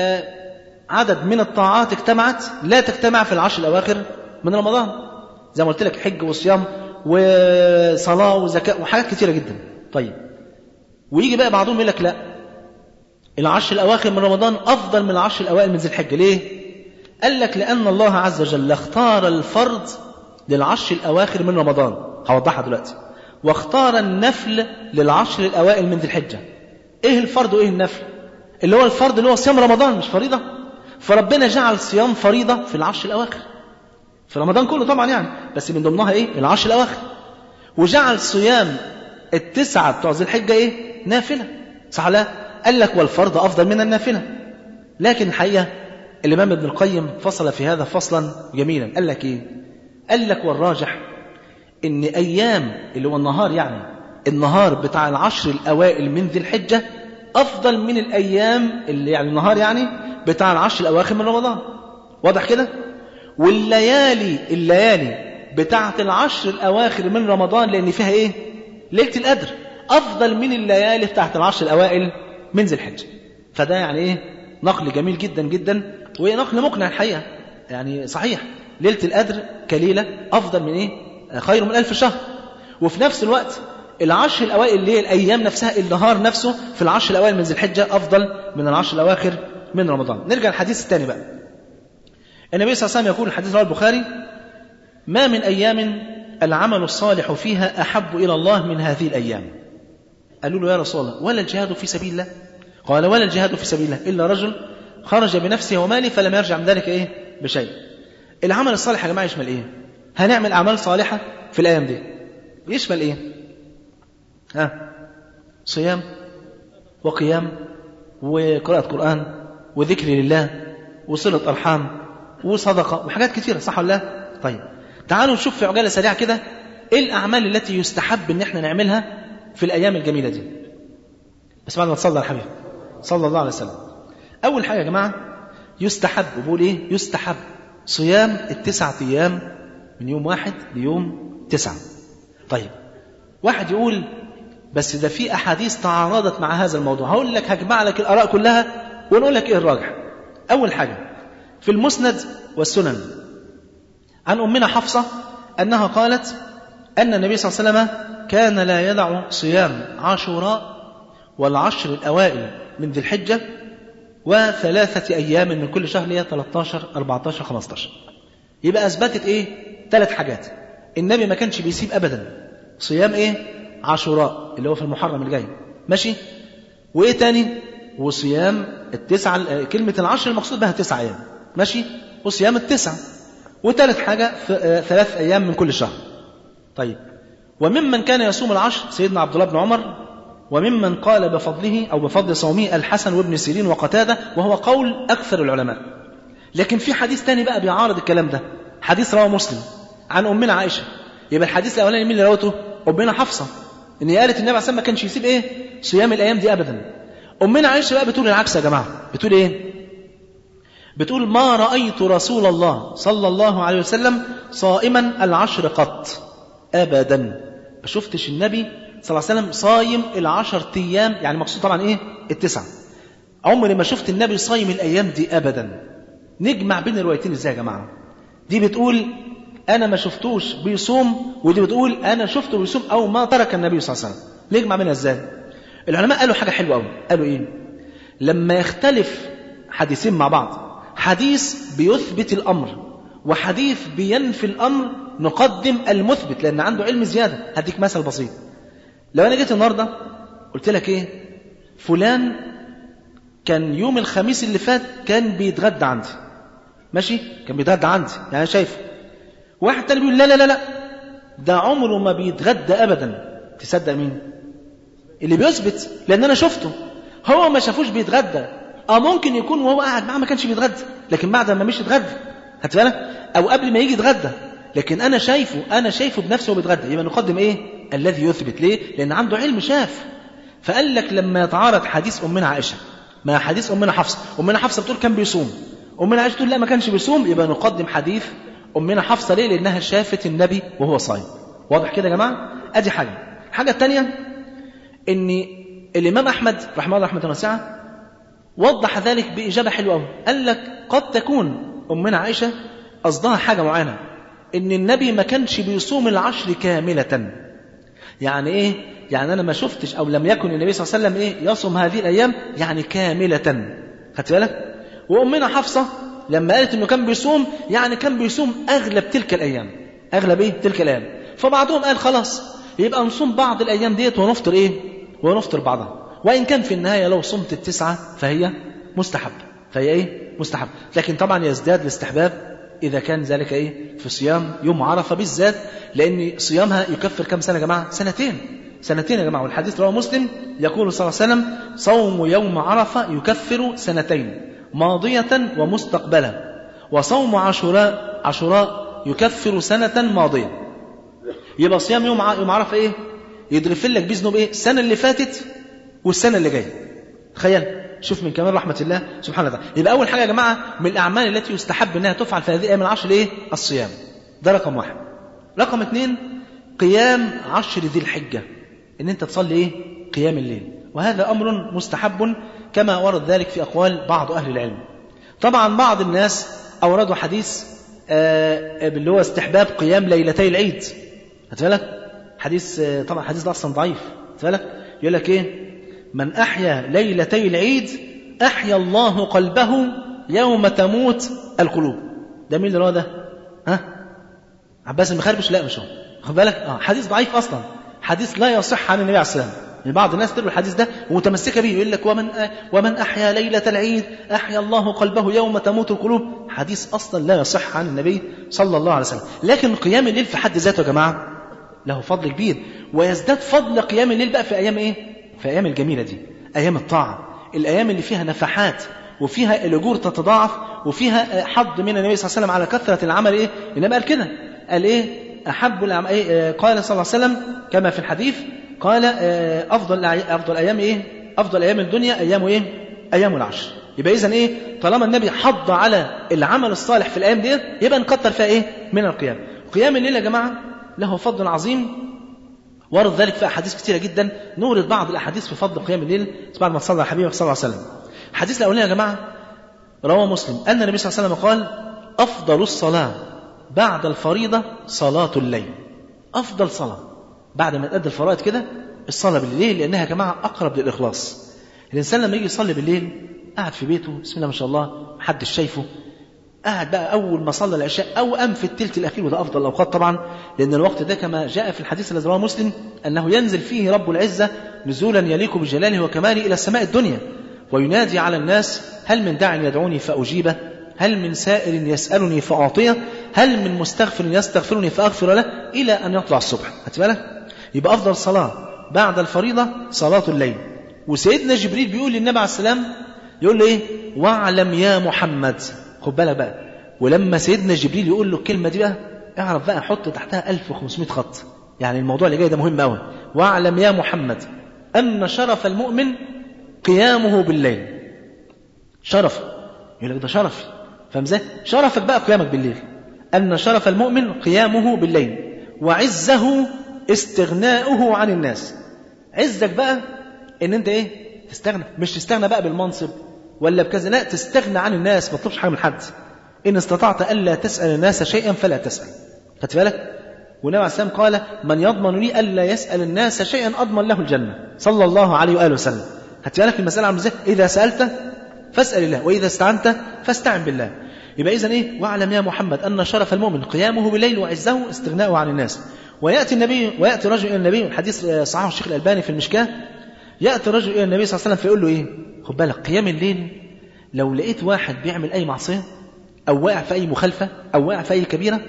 عدد من الطاعات اجتمعت لا تجتمع في العشر الأواخر من رمضان، زي ما قلت لك حج وصيام وصلاة وزكاة وحاجات كتيرة جدا. طيب، ويجي بقى بعضهم يقول لك لا، العشر الأواخر من رمضان أفضل من العشر الأوائل من ذي الحجة. ليه؟ قال لك لأن الله عز وجل اختار الفرض للعشر الأواخر من رمضان، هوضحها دلوقتي، واختار النفل للعشر الأوائل من ذي الحجة. إيه الفرض وإيه النفل؟ اللي هو الفرض اللي هو صيام رمضان مش فريضة، فربنا جعل صيام فريضة في العشر الأواخر في رمضان كله طبعا يعني، بس من ضمنها إيه؟ العشر الأواخر. وجعل صيام التسعة بتوع ذي الحجة إيه؟ نافلة. صح لا؟ قال لك والفرض أفضل من النافلة. لكن الحقيقة الإمام ابن القيم فصل في هذا فصلا جميلا. قال لك إيه؟ قال لك والراجح إن أيام اللي هو النهار، يعني النهار بتاع العشر الأوائل من ذي الحجة أفضل من الأيام اللي يعني النهار يعني بتاع العشر الأواخر من رمضان. واضح كده؟ والليالي الليالي بتاعة العشر الأواخر من رمضان لأن فيها إيه؟ ليلة القدر أفضل من الليالي بتاعة العشر الأوائل من ذي الحجة. فده يعني إيه؟ نقل جميل جدا جدا، ونقل مقنع الحقيقة، يعني صحيح ليلة القدر كليلة أفضل من إيه؟ خير من ألف شهر. وفي نفس الوقت العشر الأوائل اللي هي الأيام نفسها، النهار نفسه في العشر الأوائل من ذي الحجة أفضل من العشر الأواخر من رمضان. نرجع الحديث الثاني بقى. النبي صلى الله عليه وسلم يقول، الحديث رواه البخاري: ما من أيام العمل الصالح فيها أحب إلى الله من هذه الأيام. قالوا له يا رسول الله ولا الجهاد في سبيل الله؟ قال ولا الجهاد في سبيل الله إلا رجل خرج بنفسه وماله فلم يرجع من ذلك إيه؟ بشيء. العمل الصالح يا جماعة يشمل إيه؟ هنعمل أعمال صالحة في الأيام دي يشمل إيه؟ ها؟ صيام وقيام وقراءة قرآن وذكر لله وصلة أرحام وصدقة وحاجات كثيرة. صح ولا لا؟ طيب تعالوا نشوف في عجالة سريعة كده إيه الأعمال التي يستحب إن احنا نعملها في الأيام الجميلة دي، بس بعد ما تصلى على الحبيب صلى الله عليه وسلم. أول حاجة يا جماعة يستحب، وبقول إيه؟ يستحب صيام التسعة أيام من يوم واحد ليوم تسعة. طيب واحد يقول بس ده في أحاديث تعارضت مع هذا الموضوع. هقول لك هجمع لك الآراء كلها ونقول لك إيه الراجح. أول حاجة في المسند والسنن عن أمنا حفصة أنها قالت أن النبي صلى الله عليه وسلم كان لا يدع صيام عاشوراء والعشر الأوائل من ذي الحجة وثلاثة أيام من كل شهر، هي ثلاثة عشر أربعة عشر خمسة عشر. يبقى أثبتت إيه؟ ثلاث حاجات. النبي ما كانش بيسيب أبدا صيام إيه؟ عاشوراء اللي هو في المحرم الجاي، ماشي؟ وإيه تاني؟ وصيام التسعة، كلمة العشر المقصود بها تسعة أيام، ماشي؟ وصيام التسعة. وثالث حاجة ثلاث أيام من كل شهر. طيب وممن كان يصوم العشر سيدنا عبد الله بن عمر، وممن قال بفضله أو بفضل صومه الحسن وابن سيرين وقتادة، وهو قول أكثر العلماء. لكن في حديث تاني بقى بيعارض الكلام ده، حديث رواه مسلم عن أمنا عائشة. يبقى الحديث الأولاني مين اللي روته؟ أمنا حفصة، إن هي قالت النبي عليه الصلاة والسلام ما كانش يسيب إيه؟ صيام الأيام دي أبدا. أمنا عائشة بقى بتقول العكس يا جماعة. بتقول إيه؟ بتقول ما رأيت رسول الله صلى الله عليه وسلم صائما العشر قط أبدا. ما شفتش النبي صلى الله عليه وسلم صايم العشر أيام، يعني مقصود طبعا إيه؟ التسعة. عمري ما شفت النبي صايم الأيام دي أبدا. نجمع بين الروايتين إزاي يا جماعة؟ دي بتقول أنا ما شفتوش بيصوم، ودي بتقول أنا شفته بيصوم أو ما ترك النبي صلى الله عليه وسلم. نجمع بينها إزاي؟ العلماء قالوا حاجة حلوة أوي. قالوا إيه؟ لما يختلف حديثين مع بعض، حديث بيثبت الأمر وحديث بينفي الأمر، نقدم المثبت لأن عنده علم زيادة. هديك مثل بسيط. لو أنا جيت النهاردة قلت لك إيه؟ فلان كان يوم الخميس اللي فات كان بيتغدى عندي، ماشي؟ كان بيتغدى عندي، يعني شايفه. واحد تاني بيقول لا لا لا لا ده عمره ما بيتغدى أبدا. تصدق مين اللي بيثبت؟ لأن أنا شفته، هو ما شافوش بيتغدى. اه ممكن يكون وهو قاعد معاه ما كانش بيتغدى، لكن بعد ما مش يتغدى، خدت بالك؟ أو قبل ما يجي يتغدى، لكن أنا شايفه أنا شايفه بنفسه وبيتغدى. يبقى نقدم إيه؟ الذي يثبت. ليه؟ لأن عنده علم شاف. فقال لك لما يتعارض حديث أمنا عائشة مع حديث أمنا حفصة، أمنا حفصة بتقول كان بيصوم، أمنا عائشة تقول لا ما كانش بيصوم، يبقى نقدم حديث أمنا حفصة. ليه؟ لأنها شافت النبي وهو صايم. واضح كده يا جماعة؟ أدي حاجة. الحاجة الثانية إن الإمام أحمد رحمه الله رحمة واسعة وضح ذلك بإجابة حلوة أوي. قال لك قد تكون أمنا عائشة قصدها حاجة معينة، إن النبي ما كانش بيصوم العشر كاملة. يعني إيه؟ يعني أنا ما شفتش أو لم يكن النبي صلى الله عليه وسلم إيه يصوم هذه الأيام يعني كاملة. خدت بالك؟ وأمنا حفصة لما قالت إنه كان بيصوم يعني كان بيصوم أغلب تلك الأيام، أغلب إيه تلك الأيام. فبعضهم قال خلاص يبقى نصوم بعض الأيام ديت ونفطر إيه ونفطر بعضها، وإن كان في النهاية لو صمت التسعة فهي مستحب، فهي إيه مستحب. لكن طبعا يزداد الاستحباب إذا كان ذلك إيه في صيام يوم عرفة بالذات، لأن صيامها يكفر كم سنة يا جماعة؟ سنتين سنتين يا جماعة. والحديث رواه مسلم يقول صلى الله عليه وسلم صوم يوم عرفة يكفر سنتين ماضية ومستقبلة، وصوم عاشوراء عاشوراء يكفر سنة ماضية. يبقى صيام يوم يوم عرفة إيه يدرفل لك بذنوب إيه السنة اللي فاتت والسنة اللي جاية. تخيل، شوف من كمال رحمة الله سبحانه وتعالى. يبقى أول حاجة يا جماعة من الأعمال التي يستحب أنها تفعل في هذه الأيام العشر إيه الصيام. ده رقم واحد. رقم اثنين قيام عشر ذي الحجة، إن أنت تصلي إيه قيام الليل، وهذا أمر مستحب كما ورد ذلك في أقوال بعض أهل العلم. طبعا بعض الناس أوردوا حديث آه اللي هو استحباب قيام ليلتي العيد. هتفلك حديث آه طبعا حديث ده أصلا ضعيف. هتفلك يقول لك إيه من أحيا ليلتي العيد أحيا الله قلبه يوم تموت القلوب. ده مين اللي رواه ده؟ ها عباس المخربش؟ لا مش هو. خد بالك اه حديث ضعيف اصلا، حديث لا يصح عن النبي عليه الصلاه والسلام. يعني بعض الناس تقول الحديث ده ومتمسكه به، يقول لك ومن ومن احيا ليله العيد احيا الله قلبه يوم تموت القلوب. حديث اصلا لا يصح عن النبي صلى الله عليه وسلم. لكن قيام الليل في حد ذاته يا جماعه له فضل كبير، ويزداد فضل قيام الليل بقى في ايام ايه في ايام الجميله دي، ايام الطاعه، الايام اللي فيها نفحات وفيها الاجور تتضاعف وفيها حض من النبي صلى الله عليه وسلم على كثره العمل. ايه النبي قال كده، قال ايه أحب الأعمال إيه؟ قال صلى الله عليه وسلم كما في الحديث قال أفضل أفضل أيام إيه أفضل أيام الدنيا أيام إيه أيام العشر. يبقى إذن إيه طالما النبي حض على العمل الصالح في الأيام دي يبقى نكتر فيها إيه من القيام. قيام الليل يا جماعة له فضل عظيم، ورد ذلك في أحاديث كثيرة جدا. نورد بعض الأحاديث في فضل قيام الليل بعد ما صلى على حبيبه صلى الله عليه وسلم. الحديث الأولاني يا جماعة رواه مسلم أن النبي صلى الله عليه وسلم قال أفضل الصلاة بعد الفريضة صلاة الليل. أفضل صلاة بعد ما تأدي الفرائض كده الصلاة بالليل، لأنها يا جماعة أقرب للإخلاص. الإنسان لما يجي يصلي بالليل قاعد في بيته بسم الله ما شاء الله محدش شايفه، قاعد بقى أول ما صلى العشاء أو أم في التلت الأخير، وده أفضل الأوقات طبعا، لأن الوقت ده كما جاء في الحديث الذي رواه مسلم أنه ينزل فيه رب العزة نزولا يليق بجلاله وكماله إلى السماء الدنيا وينادي على الناس هل من داع يدعوني فأجيبه، هل من سائل يسألني فأعطيه، هل من مستغفر يستغفرني فأغفر له، إلى أن يطلع الصبح. هتبالك يبقى أفضل صلاة بعد الفريضة صلاة الليل. وسيدنا جبريل بيقول للنبي عليه السلام يقول له إيه واعلم يا محمد. خد بالك بقى، ولما سيدنا جبريل يقول له الكلمة دي بقى اعرف بقى حط تحتها ألف وخمسمائة خط، يعني الموضوع اللي جاي ده مهم قوي. واعلم يا محمد أن شرف المؤمن قيامه بالليل. شرف يقول لك ده شرفي، فاهم ازاي؟ شرفك بقى قيامك بالليل. أن شرف المؤمن قيامه بالليل، وعزه استغناؤه عن الناس. عزك بقى ان انت ايه تستغنى، مش تستغنى بقى بالمنصب ولا بكذا، لا تستغنى عن الناس، ما تطلبش حاجه من حد. ان استطعت الا تسال الناس شيئا فلا تسال. خدت بالك؟ والنبي عليه السلام قال من يضمن لي الا يسال الناس شيئا اضمن له الجنه صلى الله عليه واله وسلم. خدت بالك المساله عامله ازاي؟ اذا سالت فاسال الله واذا استعنت فاستعن بالله. يبقى اذا ايه واعلم يا محمد ان شرف المؤمن قيامه بالليل وعزه استغناؤه عن الناس. وياتي النبي وياتي رجل الى النبي، الحديث صححه الشيخ الالباني في المشكاه، ياتي رجل الى النبي صلى الله عليه وسلم فيقول له ايه خد بالك قيام الليل لو لقيت واحد بيعمل اي معصيه او واقع في اي مخالفه او واقع في اي كبيره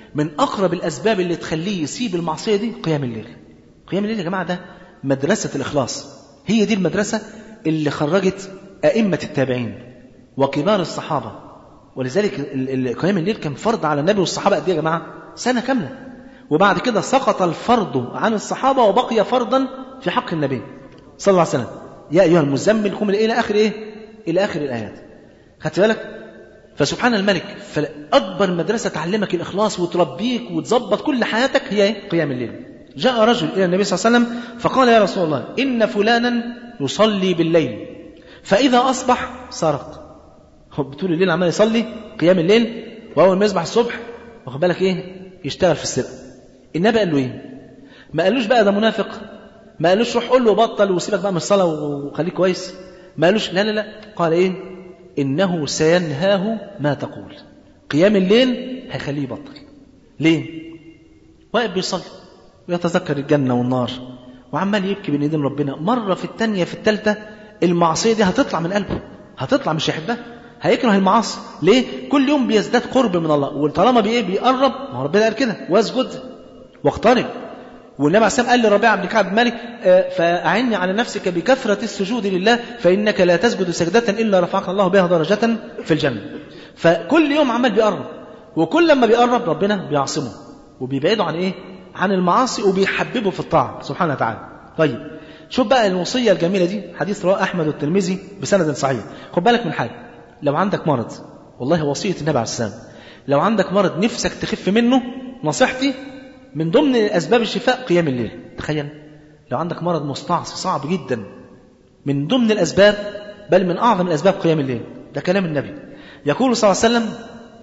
من أقرب الأسباب اللي تخليه يسيب المعصية دي قيام الليل. قيام الليل يا جماعة ده مدرسة الإخلاص، هي دي المدرسة اللي خرجت أئمة التابعين وكبار الصحابة. ولذلك قيام الليل كان فرض على النبي والصحابة قد ايه يا جماعة؟ سنة كاملة. وبعد كده سقط الفرض عن الصحابة وبقي فرضا في حق النبي صلى الله عليه وسلم. يا أيها المزمل قم إلى آخر إيه؟ إلى آخر الآيات. خدت بالك؟ فسبحان الملك، فأكبر مدرسة تعلمك الإخلاص وتربيك وتظبط كل حياتك هي إيه؟ قيام الليل. جاء رجل إلى النبي صلى الله عليه وسلم فقال يا رسول الله إن فلانا يصلي بالليل فإذا أصبح سرق. هو بطول الليل عمال يصلي قيام الليل، وأول ما يصبح الصبح واخد بالك إيه؟ يشتغل في السرقة. النبي قال له إيه؟ ما قالوش بقى ده منافق، ما قالوش روح قول له بطل وسيبك بقى من الصلاة وخليك كويس، ما قالوش لا لا لا، قال إيه؟ إنه سينهاه ما تقول. قيام الليل هيخليه يبطل. ليه؟ واقف بيصلي ويتذكر الجنة والنار وعمال يبكي بين ايدين ربنا، مرة في الثانية في الثالثة المعصية دي هتطلع من قلبه، هتطلع مش يحبها، هيكره المعاصي. ليه؟ كل يوم بيزداد قرب من الله، وطالما بيه بيقرب، ما ربنا قال كده واسجد واقترب. والنبي عليه الصلاة والسلام قال لربيعة بن كعب مالك فأعني على نفسك بكثرة السجود لله فإنك لا تسجد سجدة إلا رفعك الله بها درجة في الجنة. فكل يوم عمال بيقرب، وكل لما بيقرب ربنا بيعصمه وبيبعده عن إيه؟ عن المعاصي وبيحببه في الطاعة سبحانه وتعالى. طيب شوف بقى الوصية الجميلة دي، حديث رواه أحمد والترمذي بسند صحيح. خد بالك من حاجة، لو عندك مرض، والله وصية النبي عليه السلام، لو عندك مرض نفسك تخف منه، نصيحتي من ضمن أسباب الشفاء قيام الليل. تخيل لو عندك مرض مستعصي صعب جدا، من ضمن الأسباب بل من أعظم الأسباب قيام الليل. ده كلام النبي. يقول صلى الله عليه وسلم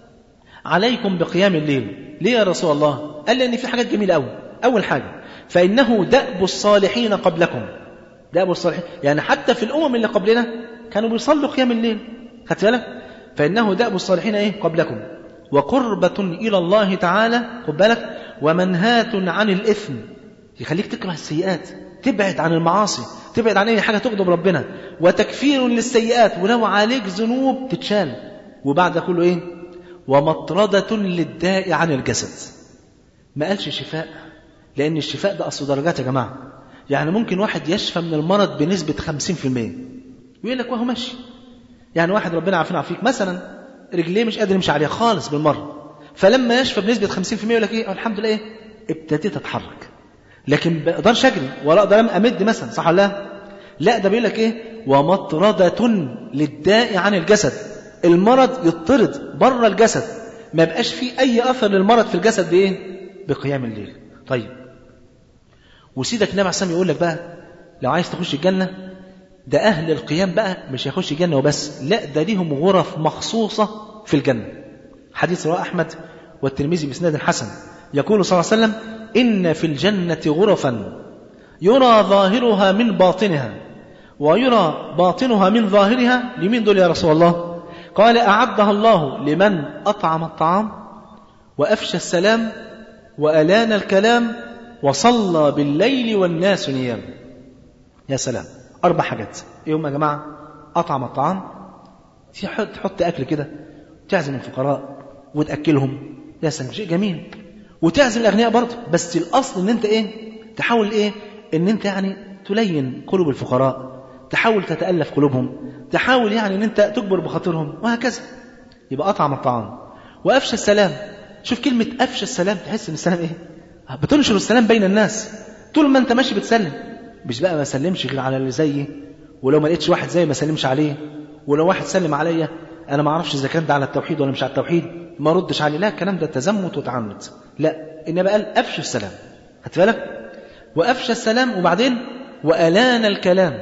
عليكم بقيام الليل. ليه يا رسول الله؟ قال لي أن في حاجات جميلة أوي. أول حاجة فإنه دأب الصالحين قبلكم. دأب الصالحين يعني حتى في الأمم اللي قبلنا كانوا بيصلوا قيام الليل. خدت بالك؟ فإنه دأب الصالحين إيه؟ قبلكم وقربة إلى الله تعالى. خد بالك؟ ومنهاة عن الإثم، يخليك تكره السيئات، تبعد عن المعاصي، تبعد عن أي حاجة تغضب ربنا، وتكفير للسيئات، ولو عليك ذنوب تتشال. وبعد كله إيه؟ ومطردة للداء عن الجسد. ما قالش شفاء، لأن الشفاء ده أصل درجات يا جماعة. يعني ممكن واحد يشفى من المرض بنسبة خمسين في المية ويقول لك وهو ماشي. يعني واحد ربنا عافينا عافيك مثلا رجليه مش قادر يمشي عليها خالص بالمرة، فلما يشفى بنسبة خمسين في المية يقول لك إيه؟ الحمد لله إيه؟ ابتديت أتحرك، لكن بقدرش أجري ولا أقدر أمد مثلا، صح ولا لا؟ لا، ده بيقول لك إيه؟ ومطردة للداء عن الجسد. المرض يطرد بره الجسد، ما بقاش فيه أي أثر للمرض في الجسد بإيه؟ بقيام الليل. طيب وسيدك النبي عليه الصلاة والسلام يقول لك بقى لو عايز تخش الجنة، ده أهل القيام بقى مش هيخش الجنة وبس، لا ده ليهم غرف مخصوصة في الجنة. حديث رواه أحمد والترمذي بإسناد حسن. يقول صلى الله عليه وسلم إن في الجنة غرفا يرى ظاهرها من باطنها ويرى باطنها من ظاهرها. لمين دول يا رسول الله؟ قال أعدها الله لمن أطعم الطعام وأفشى السلام وألان الكلام وصلى بالليل والناس نيام. يا سلام، أربع حاجات. إيه هم يا جماعة؟ أطعم الطعام، تحط أكل كده تعزم الفقراء وتأكلهم، يا سلام شيء جميل، وتعزم الأغنياء برضه، بس الأصل إن أنت إيه؟ تحاول إيه؟ إن أنت يعني تلين قلوب الفقراء، تحاول تتألف قلوبهم، تحاول يعني إن أنت تكبر بخاطرهم، وهكذا. يبقى أطعم الطعام وأفشى السلام. شوف كلمة أفشى السلام، تحس إن السلام إيه؟ بتنشر السلام بين الناس. طول ما أنت ماشي بتسلم، مش بقى ما سلمش غير على اللي زيي، ولو ما لقيتش واحد زي ما سلمش عليه، ولو واحد سلم عليا أنا ما أعرفش إذا كان ده على التوحيد ولا مش على التوحيد ما ردش عليه. لا، الكلام ده تزمت وتعنت. لا، إنما قال أفشى السلام. خدت بالك؟ وأفشى السلام، وبعدين وألان الكلام.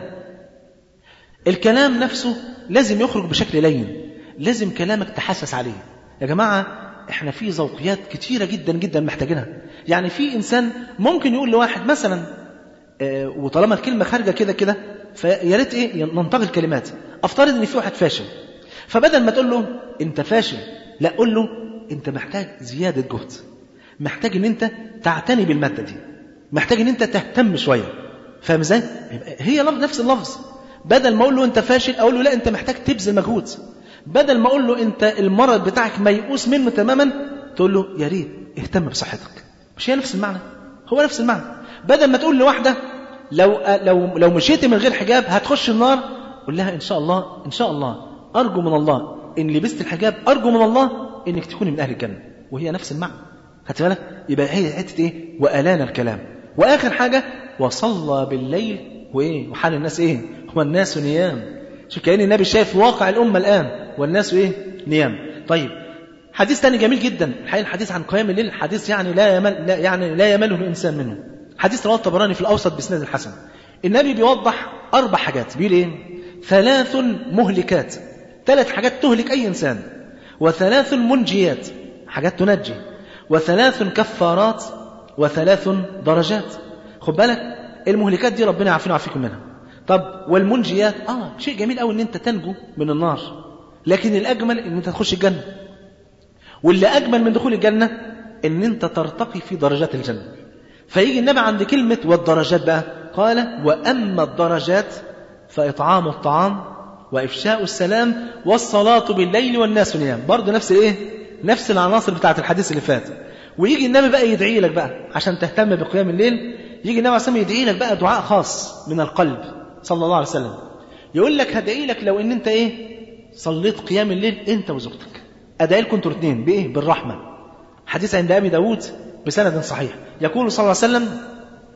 الكلام نفسه لازم يخرج بشكل لين، لازم كلامك تحسس عليه. يا جماعة احنا في ذوقيات كتيرة جدا جدا محتاجينها. يعني في إنسان ممكن يقول لواحد مثلا اه وطالما الكلمة خارجة كده كده فيا ريت ايه ننتقي الكلمات. افترض ان في واحد فاشل، فبدل ما تقول له انت فاشل، لا قول له انت محتاج زيادة جهد، محتاج ان انت تعتني بالمادة دي، محتاج ان انت تهتم شوية. فاهم ازاي؟ هي لفظ نفس اللفظ. بدل ما اقول له انت فاشل اقول له لا انت محتاج تبذل مجهود. بدل ما اقول له انت المرض بتاعك ميؤوس منه تماما تقول له يا ريت اهتم بصحتك. مش هي نفس المعنى؟ هو نفس المعنى. بدل ما تقول لواحدة لو لو لو مشيتي من غير حجاب هتخش النار، قول لها ان شاء الله ان شاء الله ارجو من الله ان لبست الحجاب، ارجو من الله انك تكوني من اهل الجنه. وهي نفس المعنى. خدت بالك؟ يبقى هي حته ايه؟ والان الكلام. واخر حاجه وصلى بالليل وايه؟ وحال الناس ايه؟ هو الناس نيام. شو كأن النبي شايف واقع الامه الان والناس ايه؟ نيام. طيب حديث ثاني جميل جدا الحقيقه، الحديث عن قيام الليل حديث يعني لا يمل لا يعني لا يمله الانسان منه. حديث رواه الطبراني في الاوسط باسناد الحسن. النبي بيوضح اربع حاجات، بيقول ايه؟ ثلاث مهلكات، ثلاث حاجات تهلك اي انسان، وثلاث منجيات، حاجات تنجي، وثلاث كفارات، وثلاث درجات. خد بالك المهلكات دي ربنا يعافينا ويعافيكم منها. طب والمنجيات اه شيء جميل قوي ان انت تنجو من النار، لكن الاجمل ان انت تخش الجنه. واللي اجمل من دخول الجنه ان انت ترتقي في درجات الجنه. فيجي النبي عند كلمه والدرجات بقى قال واما الدرجات فاطعام الطعام وافشاء السلام والصلاه بالليل والناس نيام. برضه نفس الايه؟ نفس العناصر بتاعه الحديث اللي فات. ويجي النبي بقى يدعي لك بقى عشان تهتم بقيام الليل. يجي النبي عليه الصلاه والسلام يدعي لك بقى دعاء خاص من القلب صلى الله عليه وسلم. يقول لك هدعي لك لو ان انت ايه؟ صليت قيام الليل انت وزوجتك. ادعي لكم انتوا الاثنين بايه؟ بالرحمه. حديث عند ابي داود بسند صحيح. يقول صلى الله عليه وسلم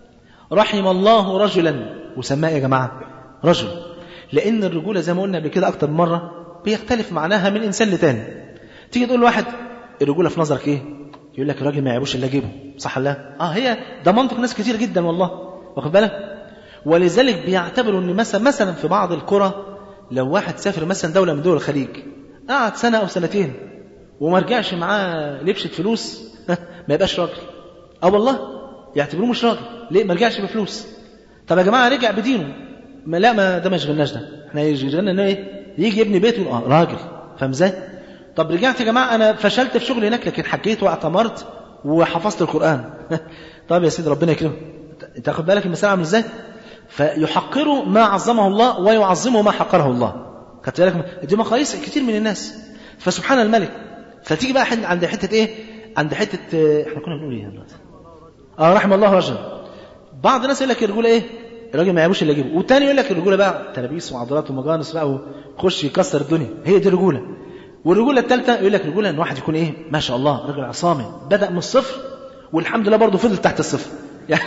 رحم الله رجلا، وسماه يا جماعه رجل، لان الرجوله زي ما قلنا قبل كده اكتر من مره بيختلف معناها من انسان لتاني. تيجي تقول لواحد الرجوله في نظرك ايه؟ يقول لك الراجل ما يعيبوش الا جيبه. صح ولا لا؟ اه هي ده منطق ناس كتير جدا والله، واخد بالك؟ ولذلك بيعتبروا ان مثلا مثلا في بعض القرى لو واحد سافر مثلا دوله من دول الخليج قعد سنه او سنتين وما رجعش معاه لبشه فلوس ما يبقاش راجل. اه والله يعتبروه مش راجل. ليه؟ ما رجعش بفلوس. طب يا جماعه رجع بدينه، ما لا ما ده ما يشغلناش، ده احنا يشغلنا انه ايه؟ يجي يبني بيته اه راجل. فاهم ازاي؟ طب رجعت يا جماعه انا فشلت في شغلي هناك لكن حكيت واعتمرت وحفظت القران. طب يا سيدي ربنا يكرمه. انت واخد بالك المساله عامله ازاي؟ فيحقروا ما عظمه الله ويعظموا ما حقره الله. خدت بالك؟ دي مقاييس كتير من الناس. فسبحان الملك. فتيجي بقى عند حته ايه؟ عند حته احنا كنا بنقول ايه دلوقتي؟ اه رحم الله رجل. بعض الناس يقول لك الرجوله ايه؟ الراجل ما يعيبوش الا يجيبه. والتاني يقول لك الرجوله بقى تلابيس وعضلات ومجانس بقى ويخش يكسر الدنيا. هي دي الرجوله. والرجوله الثالثه يقول لك الرجوله ان واحد يكون ايه؟ ما شاء الله راجل عصامي بدا من الصفر والحمد لله برضه فضل تحت الصفر. يعني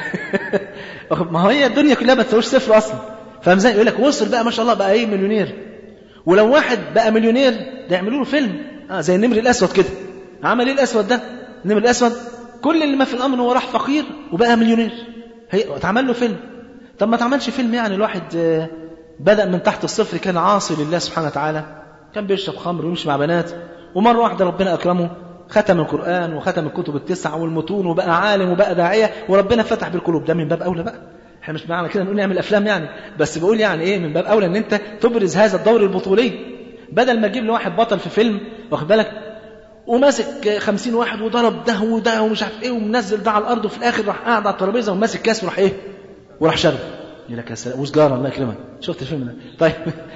ما هي الدنيا كلها ما تساويش صفر اصلا. فاهم ازاي؟ يقول لك وصل بقى ما شاء الله بقى ايه؟ مليونير. ولو واحد بقى مليونير ده يعملوا له فيلم اه زي النمر الاسود كده. عمل ايه الاسود ده؟ النمر الاسود كل اللي ما في الامر هو راح فقير وبقى مليونير. هي اتعمل له فيلم. طب ما تعملش فيلم يعني الواحد بدأ من تحت الصفر كان عاصي لله سبحانه وتعالى، كان بيشرب خمر ويمشي مع بنات، ومرة واحدة ربنا أكرمه ختم القرآن وختم الكتب التسع والمتون وبقى عالم وبقى داعية وربنا فتح بالقلوب. ده من باب أولى بقى. احنا مش معنى كده نقول نعمل أفلام يعني، بس بقول يعني إيه من باب أولى إن أنت تبرز هذا الدور البطولي بدل ما تجيب لواحد بطل في فيلم واخد بالك وماسك خمسين واحد وضرب ده وده ومش عارف ايه ومنزل ده على الارض وفي الاخر راح قاعد على الترابيزه وماسك كاس وراح ايه وراح شرب. يقول لك يا سلام وسجاره الله يكرمك. شفت الفيلم ده؟ طيب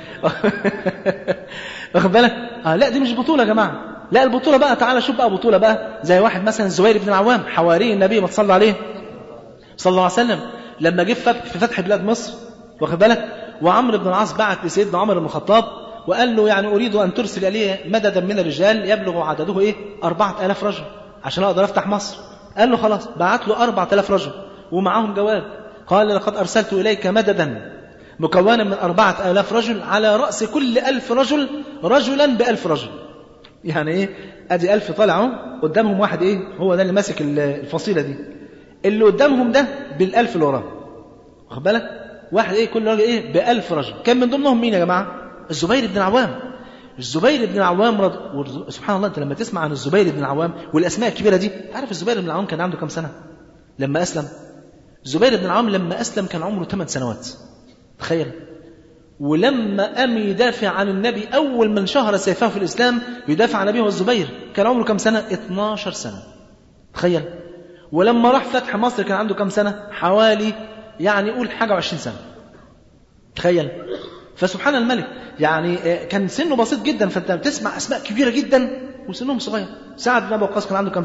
واخد بالك؟ اه لا دي مش بطوله يا جماعه. لا البطوله بقى تعالى شوف بقى بطوله بقى زي واحد مثلا الزبير بن العوام حواري النبي ما تصلى عليه صلى الله عليه وسلم لما جه في فتح بلاد مصر واخد بالك وعمرو بن العاص بعت لسيدنا عمر بن الخطاب وقال له يعني أريد أن ترسل إلي مددا من الرجال يبلغ عدده إيه؟ أربعة آلاف رجل عشان أقدر أفتح مصر. قال له خلاص. بعت له أربعة آلاف رجل ومعهم جواب قال لقد أرسلت إليك مددا مكونا من أربعة آلاف رجل على رأس كل ألف رجل رجلا بألف رجل. يعني إيه؟ أدي ألف طالعوا قدامهم واحد إيه؟ هو ده اللي ماسك الفصيلة دي. اللي قدامهم ده بالألف اللي وراه. واخد بالك؟ واحد إيه؟ كل راجل إيه؟ بألف رجل. كان من ضمنهم مين يا جماعة؟ الزبير بن العوام. الزبير بن العوام رض... سبحان الله. انت لما تسمع عن الزبير بن العوام والاسماء الكبيره دي تعرف الزبير بن العوام كان عنده كم سنه لما اسلم؟ الزبير بن العوام لما اسلم كان عمره ثمان سنوات. تخيل. ولما قام يدافع عن النبي اول من شهر سيفه في الاسلام يدافع عن ابيه الزبير كان عمره كم سنه؟ اثناشر سنه. تخيل. ولما راح فتح مصر كان عنده كم سنه؟ حوالي يعني قول حاجه وعشرين سنه. تخيل. فسبحان الملك يعني كان سنه بسيط جدا. فانت بتسمع اسماء كبيره جدا وسنهم صغير. سعد بن ابي وقاص كان عنده كم سنه؟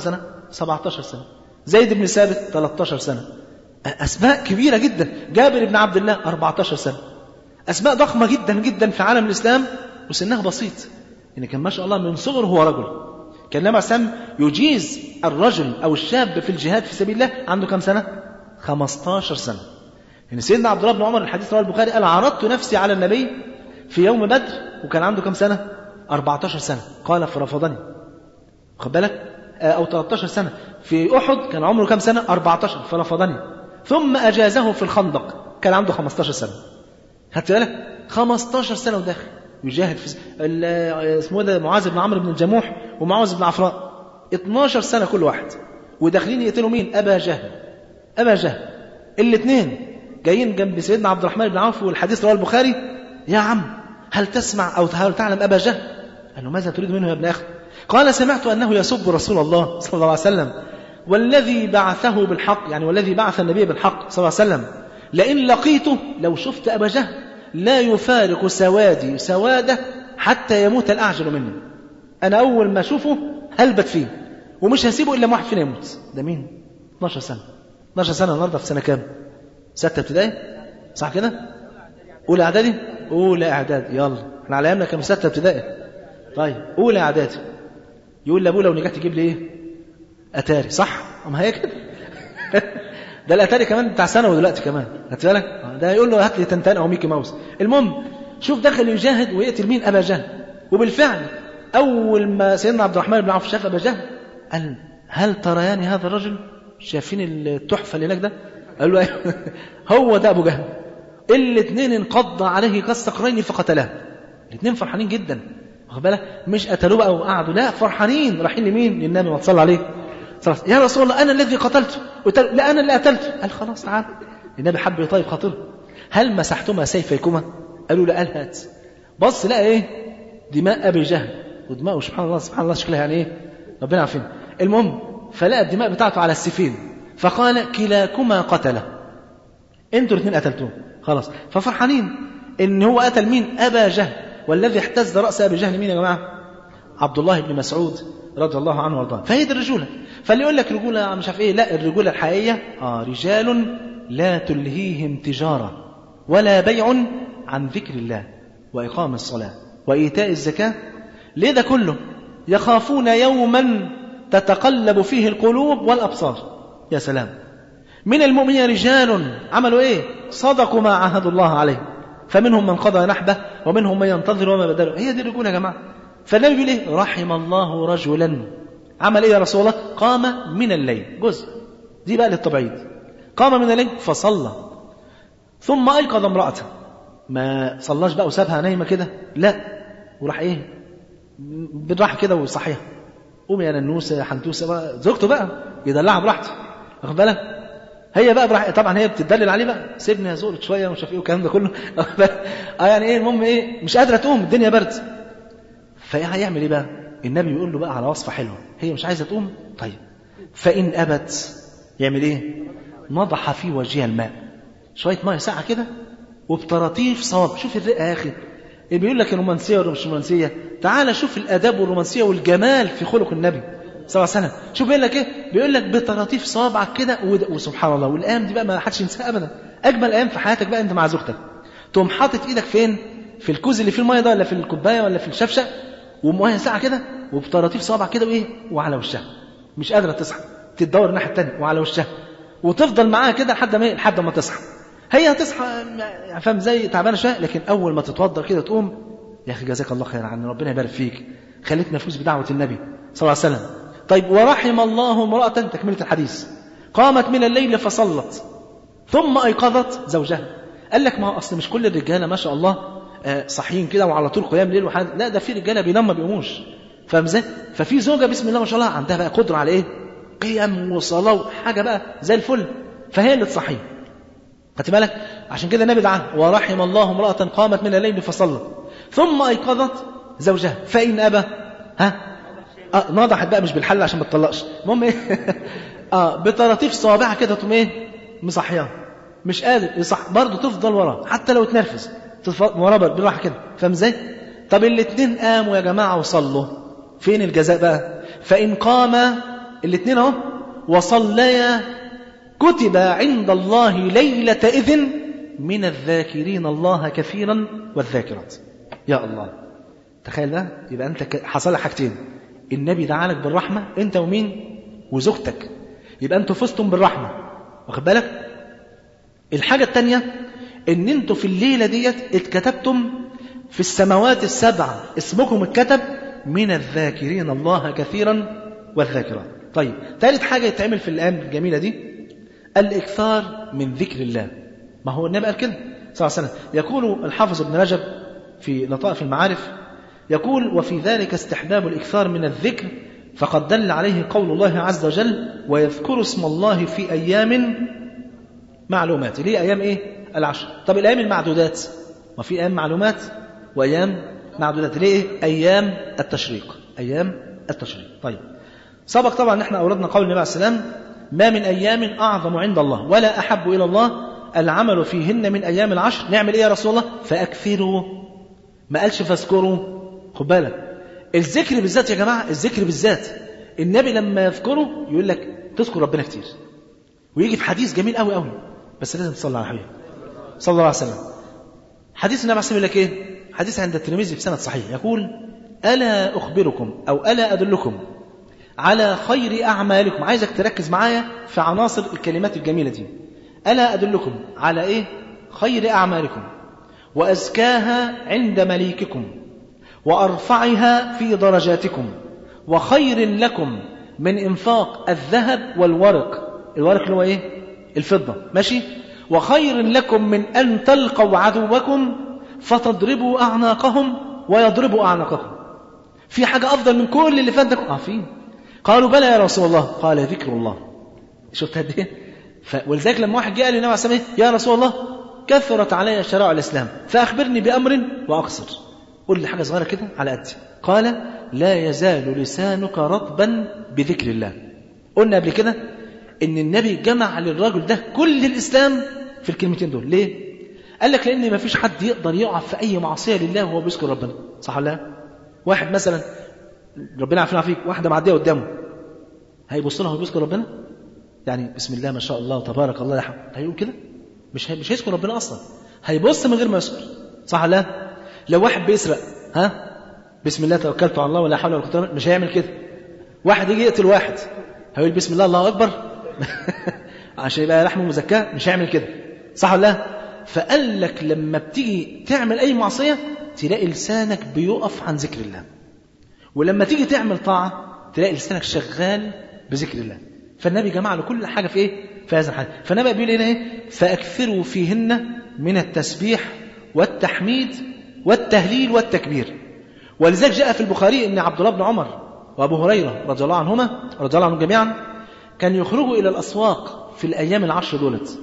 سبعتاشر سنة. زيد بن ثابت ثلاثة عشر سنة. أسماء كبيرة جدا. جابر بن عبد الله أربعة عشر سنة. أسماء ضخمة جدا جدا في عالم الإسلام وسنها بسيط. يعني كان ما شاء الله من صغره هو رجل. كان لما سام يجيز الرجل أو الشاب في الجهاد في سبيل الله عنده كم سنة؟ خمسة عشر سنة. يعني سيدنا عبد الله بن عمر الحديث رواه البخاري قال عرضت نفسي على النبي في يوم بدر وكان عنده كم سنة؟ أربعة عشر سنة. قال فرفضني. خد بالك؟ أو ثلاثة عشر سنة. في أحد كان عمره كم سنة؟ أربعة عشر فرفضني. ثم أجازه في الخندق كان عنده خمسة عشر سنة. خدت بالك؟ خمسة عشر سنة وداخل يجاهد في اسمه ده معاذ بن عمرو بن الجموح ومعاذ بن عفراء اثنا عشر سنة كل واحد وداخلين يقتلوا مين؟ أبا جهل. أبا جهل الاثنين جايين جنب سيدنا عبد الرحمن بن عوف والحديث رواه البخاري. يا عم هل تسمع أو هل تعلم أبا جهل؟ قال له ماذا تريد منه يا ابن أخي؟ قال سمعت أنه يسب رسول الله صلى الله عليه وسلم والذي بعثه بالحق، يعني والذي بعث النبي بالحق صلى الله عليه وسلم لئن لقيته لو شفت أبا جهل لا يفارق سوادي سواده حتى يموت الأعجل منه. أنا أول ما أشوفه هلبت فيه ومش هسيبه إلا واحد فينا يموت. ده مين؟ اثناشر سنة. اثناشر سنة النهارده في سنة كام؟ ستة ابتدائي صح كده؟ أولى إعدادي؟ أولى إعدادي. يلا احنا على أيامنا كانوا ستة ابتدائي. طيب أولى إعدادي يقول لأبوه لو نجحت تجيب لي إيه؟ أتاري صح؟ أما هي كده. ده الأتاري كمان بتاع ثانوي دلوقتي كمان. خدت بالك؟ ده يقول له هات لي تنتان أو ميكي ماوس. المهم شوف دخل يجاهد ويقتل مين؟ أبا جهل. وبالفعل أول ما سيدنا عبد الرحمن بن عوف شاف أبا جهل قال هل تريان هذا الرجل؟ شايفين التحفة اللي هناك ده؟ قال له أيوه هو ده أبو جهل. الاثنين انقض عليه كالصقرين فقتلاه. الاثنين فرحانين جدا. واخد بالك؟ مش قتلوه بقى وقعدوا، لا فرحانين رايحين لمين؟ للنبي ما صلى عليه. يا رسول الله أنا الذي قتلته. قلت له لا أنا اللي قتلته. قال خلاص تعال. النبي حب يطيب خاطره. هل مسحتما سيفيكما؟ قالوا لا. قال هات. بص لقى ايه؟ دماء أبي جهل ودماءه سبحان الله سبحان الله شكلها يعني ايه؟ ربنا عارفين. المهم فلقى الدماء بتاعته على السيفين فقال كلاكما قتله. انتوا الاثنين قتلتوه خلاص. ففرحانين ان هو قتل مين؟ أبا جهل. والذي احتز رأس أبي جهل مين يا جماعة؟ عبد الله بن مسعود رضي الله عنه وارضاه. فهي دي الرجولة. فاللي يقول لك رجولة مش عارف ايه، لا الرجولة الحقيقية اه رجال لا تلهيهم تجارة ولا بيع عن ذكر الله وإقام الصلاة وإيتاء الزكاة. ليه ده كله؟ يخافون يوما تتقلب فيه القلوب والأبصار. يا سلام. من المؤمنين رجال عملوا ايه؟ صدقوا ما عاهدوا الله عليه فمنهم من قضى نحبه ومنهم من ينتظر وما بدلوا. هي دي الرجولة يا جماعة. فالنبي بيقول ايه؟ رحم الله رجلا عمل ايه يا رسول الله؟ قام من الليل. جزء دي بقى للتبعيد. قام من الليل فصلى ثم أيقظ امرأته. ما صلاش بقى وسابها نايمة كده، لا وراح ايه؟ بالراحة كده وصحيها. قومي يا ننوسة حنتوسة بقى. زوجته بقى يدلعها براحته. واخد بالك؟ هي بقى براحة. طبعا هي بتدلل عليه بقى سيبني يا زوجك شوية ومش عارف ايه والكلام ده كله. اه يعني ايه المهم ايه؟ مش قادرة تقوم الدنيا برد. فهيعمل ايه بقى؟ النبي يقول له بقى على وصفة حلوة. هي مش عايزة تقوم طيب فإن أبت يعمل ايه؟ نضح في وجهها الماء. شوية ماء ساعة كده وبطراطيف صواب. شوف الرئة يا أخي. اللي بيقول لك الرومانسية ولا مش رومانسية، تعال شوف الأداب والرومانسية والجمال في خلق النبي صلى الله عليه وسلم. شوف بيقول لك ايه؟ بيقول لك بطراطيف صوابعك كده وسبحان الله. والأيام دي بقى ما حدش ينساها أبدا. أجمل أيام في حياتك بقى أنت مع زوجتك. تقوم حاطط إيدك فين؟ في الكوز اللي فيه المية ده ولا في الكوباية ولا في الشفشة ومية ساعة كده وبطراطيف صوابعك كده وإيه؟ وعلى وشها مش قادرة تصحى تدور الناحية التانية وعلى وشها وتفضل معاها كده لحد ما لحد ما تصحى. هي هتصحى فاهم زي تعبانه شويه، لكن اول ما تتوضا كده تقوم يا اخي جزاك الله خير عن ربنا يبارك فيك خليتنا نفوز بدعوه النبي صلى الله عليه وسلم. طيب ورحم الله امراه تكمله الحديث قامت من الليل فصلت ثم ايقظت زوجها. قال لك ما هو اصل مش كل الرجاله ما شاء الله صحيين كده وعلى طول قيام ليل وحاجه، لا ده في رجاله بينام ما بيقوموش فاهم ازاي؟ ففي زوجه بسم الله ما شاء الله عندها بقى قدره على ايه؟ قيام وصلاه وحاجه بقى زي الفل، فهي اللي تصحيه. خدت بالك؟ عشان كده النبي دعا ورحم الله امرأة قامت من الليل فصلت ثم أيقظت زوجها فإن أبى ها آه نضحت بقى مش بالحل عشان ما تطلقش. المهم ايه؟ اه بطراطيف صوابعها كده تقوم ايه؟ مصحياه مش قادر يصح برضه تفضل وراه حتى لو تنرفز وراه بالراحه كده فاهم ازاي؟ طب الاثنين قاموا يا جماعه وصلوا، فين الجزاء بقى؟ فإن قام الاثنين اهو، وصليا كتب عند الله ليلة إذن من الذاكرين الله كثيرا والذاكرات. يا الله، تخيل ده. يبقى أنت حصل لك حاجتين، النبي دعالك بالرحمة أنت ومين وزوجتك، يبقى أنتوا فزتم بالرحمة، واخد بالك. الحاجة التانية ان انتوا في الليلة ديت اتكتبتم في السماوات السبع، اسمكم اتكتب من الذاكرين الله كثيرا والذاكرات. طيب ثالث حاجة يتعمل في الأيام الجميلة دي الإكثار من ذكر الله. ما هو النبي قال كده صلى الله عليه وسلم. يقول الحافظ ابن رجب في لطائف المعارف، يقول وفي ذلك استحباب الإكثار من الذكر، فقد دل عليه قول الله عز وجل ويذكر اسم الله في أيام معلومات. ليه أيام إيه؟ العشر. طب الأيام المعدودات، ما في أيام معلومات وأيام معدودات. ليه إيه؟ أيام التشريق، أيام التشريق. طيب سبق طبعا نحن أوردنا قول النبي عليه السلام ما من أيام أعظم عند الله ولا أحب إلى الله العمل فيهن من أيام العشر. نعمل إيه يا رسول الله؟ فأكثروا، ما قالش فاذكروا. خد بالك الذكر بالذات يا جماعة، الذكر بالذات النبي لما يذكره يقول لك تذكر ربنا كتير. ويجي في حديث جميل قوي قوي، بس لازم تصلي على حبيبي صلى الله عليه وسلم. حديث النبي عليه السلام يقول لك إيه؟ حديث عند الترمذي في سند صحيح، يقول ألا أخبركم أو ألا أدلكم على خير أعمالكم. عايزك تركز معايا في عناصر الكلمات الجميلة دي. ألا أدلكم على إيه؟ خير أعمالكم وأزكاها عند مليككم وأرفعها في درجاتكم وخير لكم من إنفاق الذهب والورق. الورق اللي هو إيه؟ الفضة، ماشي. وخير لكم من أن تلقوا عدوكم فتضربوا أعناقهم ويضربوا أعناقكم. في حاجة أفضل من كل اللي فات ده؟ آه في. قالوا بلى يا رسول الله. قال ذكر الله. شفت قد ايه؟ ف... ولذلك لما واحد جاء للنبي عليه الصلاه والسلام يا رسول الله كثرت علي شرائع الإسلام فأخبرني بأمر وأقصر، قل لي حاجة صغيرة كده على قدي. قال لا يزال لسانك رطبا بذكر الله. قلنا قبل كده إن النبي جمع للراجل ده كل الإسلام في الكلمتين دول. ليه؟ قال لك لأن ما فيش حد يقدر يقع في أي معصية لله وهو بيذكر ربنا، صح ولا لا؟ واحد مثلا ربنا عافينا فيك، واحدة معدية قدامه هيبص لها وهو بيذكر ربنا؟ يعني بسم الله ما شاء الله تبارك الله يحب، هيقول كده؟ مش مش هيذكر ربنا أصلا، هيبص من غير ما يذكر، صح ولا لا؟ لو واحد بيسرق ها بسم الله توكلت على الله ولا حول ولا قوة، مش هيعمل كده. واحد يجي يقتل واحد هيقول بسم الله الله أكبر عشان يبقى لحمه مزكاه، مش هيعمل كده، صح ولا لا؟ فقال لك لما بتيجي تعمل أي معصية تلاقي لسانك بيقف عن ذكر الله، ولما تيجي تعمل طاعة تلاقي لسانك شغال بذكر الله. فالنبي جمع له كل حاجة في إيه؟ في هذا الحال. فالنبي بيقول لنا إيه؟ فأكثروا فيهن من التسبيح والتحميد والتهليل والتكبير. ولذلك جاء في البخاري أن عبد الله بن عمر وأبو هريرة رضي الله عنهما رضي الله عنهم جميعا كان يخرجوا إلى الأسواق في الأيام العشر دولت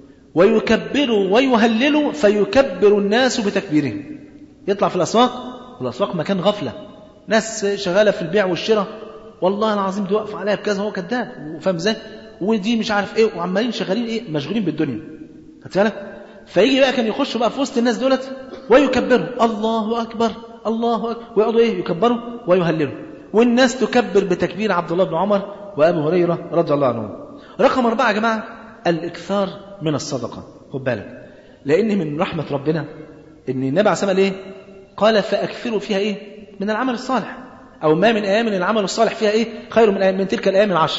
ويكبروا ويهللوا فيكبر الناس بتكبيرهم. يطلع في الأسواق، والأسواق مكان غفلة، ناس شغالة في البيع والشراء، والله العظيم دي واقف عليها بكذا، هو كذاب وفاهم ازاي، ودي مش عارف ايه، وعمالين شغالين ايه، مشغولين بالدنيا، خدت بالك؟ فيجي بقى كان يخشوا بقى في وسط الناس دولت ويكبروا الله أكبر الله أكبر، ويقعدوا ايه يكبروا ويهللوا، والناس تكبر بتكبير عبد الله بن عمر وأبو هريرة رضي الله عنهم. رقم أربعة يا جماعة الإكثار من الصدقة. خد بالك، لأن من رحمة ربنا إن النبي عليه الصلاة والسلام إيه؟ قال فأكثروا فيها إيه؟ من العمل الصالح، أو ما من أيام العمل الصالح فيها إيه؟ خير من, من تلك الأيام العشر.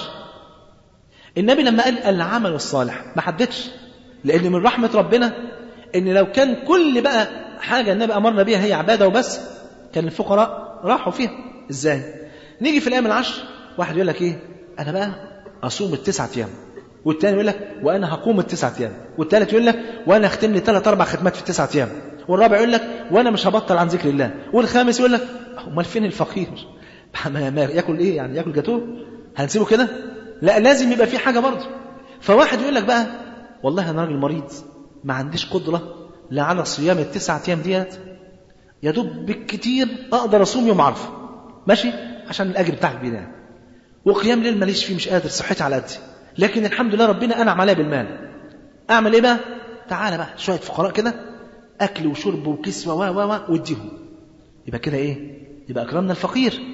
النبي لما قال العمل الصالح ما حددش، لأن من رحمة ربنا إن لو كان كل بقى حاجة النبي أمرنا بيها هي عبادة وبس كان الفقراء راحوا فيها. إزاي؟ نيجي في الأيام العشر واحد يقول لك إيه؟ أنا بقى أصوم التسعة أيام، والتاني يقول لك وأنا هقوم التسعة أيام، والتالت يقول لك وأنا أختم لي ثلاث أربع ختمات في التسعة أيام، والرابع يقول لك وأنا مش هبطل عن ذكر الله، والخامس يقول لك أمال فين الفقير؟ ما ياكل إيه يعني؟ ياكل جاتوه؟ هنسيبه كده؟ لا، لازم يبقى في حاجة برضه. فواحد يقول لك بقى والله أنا راجل مريض ما عنديش قدرة لا على صيام التسعة أيام ديت، يا دوب بالكتير أقدر أصوم يوم عرفة، ماشي، عشان الأجر بتاعك بينا، وقيام ليل ماليش فيه، مش قادر، صحتي على قدي، لكن الحمد لله ربنا أنعم عليا بالمال. أعمل إيه بقى؟ تعالى بقى شوية فقراء كده أكل وشرب وكسوة و و و واديهم، يبقى كده إيه؟ يبقى أكرمنا الفقير.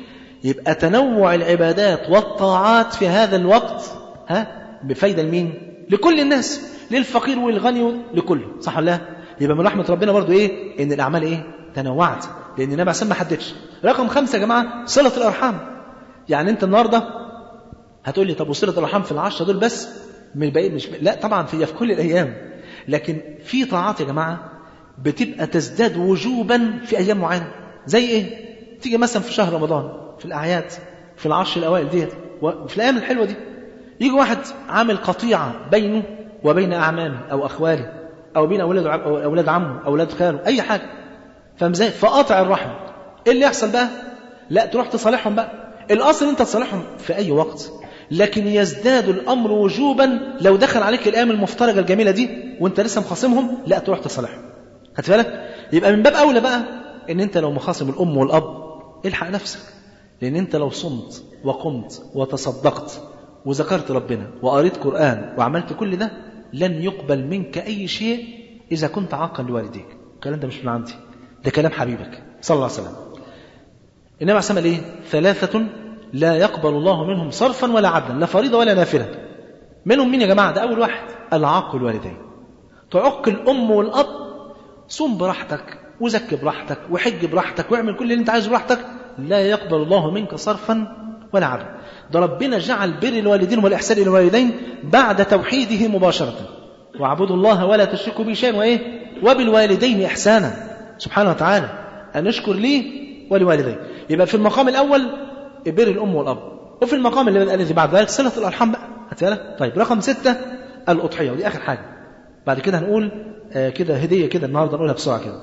يبقى تنوع العبادات والطاعات في هذا الوقت ها بفايدة لمين؟ لكل الناس، للفقير والغني لكله، صح ولا لا؟ يبقى من رحمة ربنا برضو إيه؟ إن الأعمال إيه؟ تنوعت، لأن النبي عليه الصلاة والسلام ما حددش. رقم خمسة يا جماعة صلة الأرحام. يعني أنت النهاردة هتقول لي طب وصلة الأرحام في العشرة دول بس من الباقي؟ مش لا طبعا، في في كل الأيام، لكن في طاعات يا جماعة بتبقى تزداد وجوبا في أيام معينة. زي إيه؟ تيجي مثلا في شهر رمضان، في الأعياد، في العشر الأوائل ديت، وفي الأيام الحلوة دي يجي واحد عامل قطيعة بينه وبين أعمامه أو أخواله أو بين أولاد أولاد عمه أو أولاد خاله، أي حاجة، فمزاي فقاطع الرحم. إيه اللي يحصل بقى؟ لا تروح تصالحهم بقى. الأصل أنت تصالحهم في أي وقت، لكن يزداد الأمر وجوبا لو دخل عليك الأيام المفترجة الجميلة دي وأنت لسه مخاصمهم، لا تروح تصالحهم. خدت بالك؟ يبقى من باب أولى بقى إن أنت لو مخاصم الأم والأب الحق نفسك، لأن أنت لو صمت وقمت وتصدقت وذكرت ربنا وقريت قرآن وعملت كل ده لن يقبل منك أي شيء إذا كنت عاقا لوالديك. الكلام ده مش من عندي، ده كلام حبيبك صلى الله عليه وسلم. النبي عليه الصلاة والسلام إيه؟ ثلاثة لا يقبل الله منهم صرفا ولا عدلا، لا فريضة ولا نافلة. منهم مين يا جماعة؟ ده أول واحد العاق الوالدين. تعق الأم والأب، صوم براحتك وزكي براحتك وحج براحتك واعمل كل اللي انت عايزه براحتك، لا يقبل الله منك صرفا ولا عدلا. ده ربنا جعل بر الوالدين والإحسان إلى الوالدين بعد توحيده مباشرة، واعبدوا الله ولا تشركوا به شيئا وإيه وبالوالدين إحسانا، سبحانه وتعالى أن نشكر ليه ولوالديه. يبقى في المقام الأول بر الأم والأب، وفي المقام الذي بعد ذلك صلة الأرحام بقى. هتقالك طيب. رقم ستة الأضحية، ودي آخر حاجة، بعد كده هنقول آه كده هدية كده النهاردة نقولها بسرعة كده.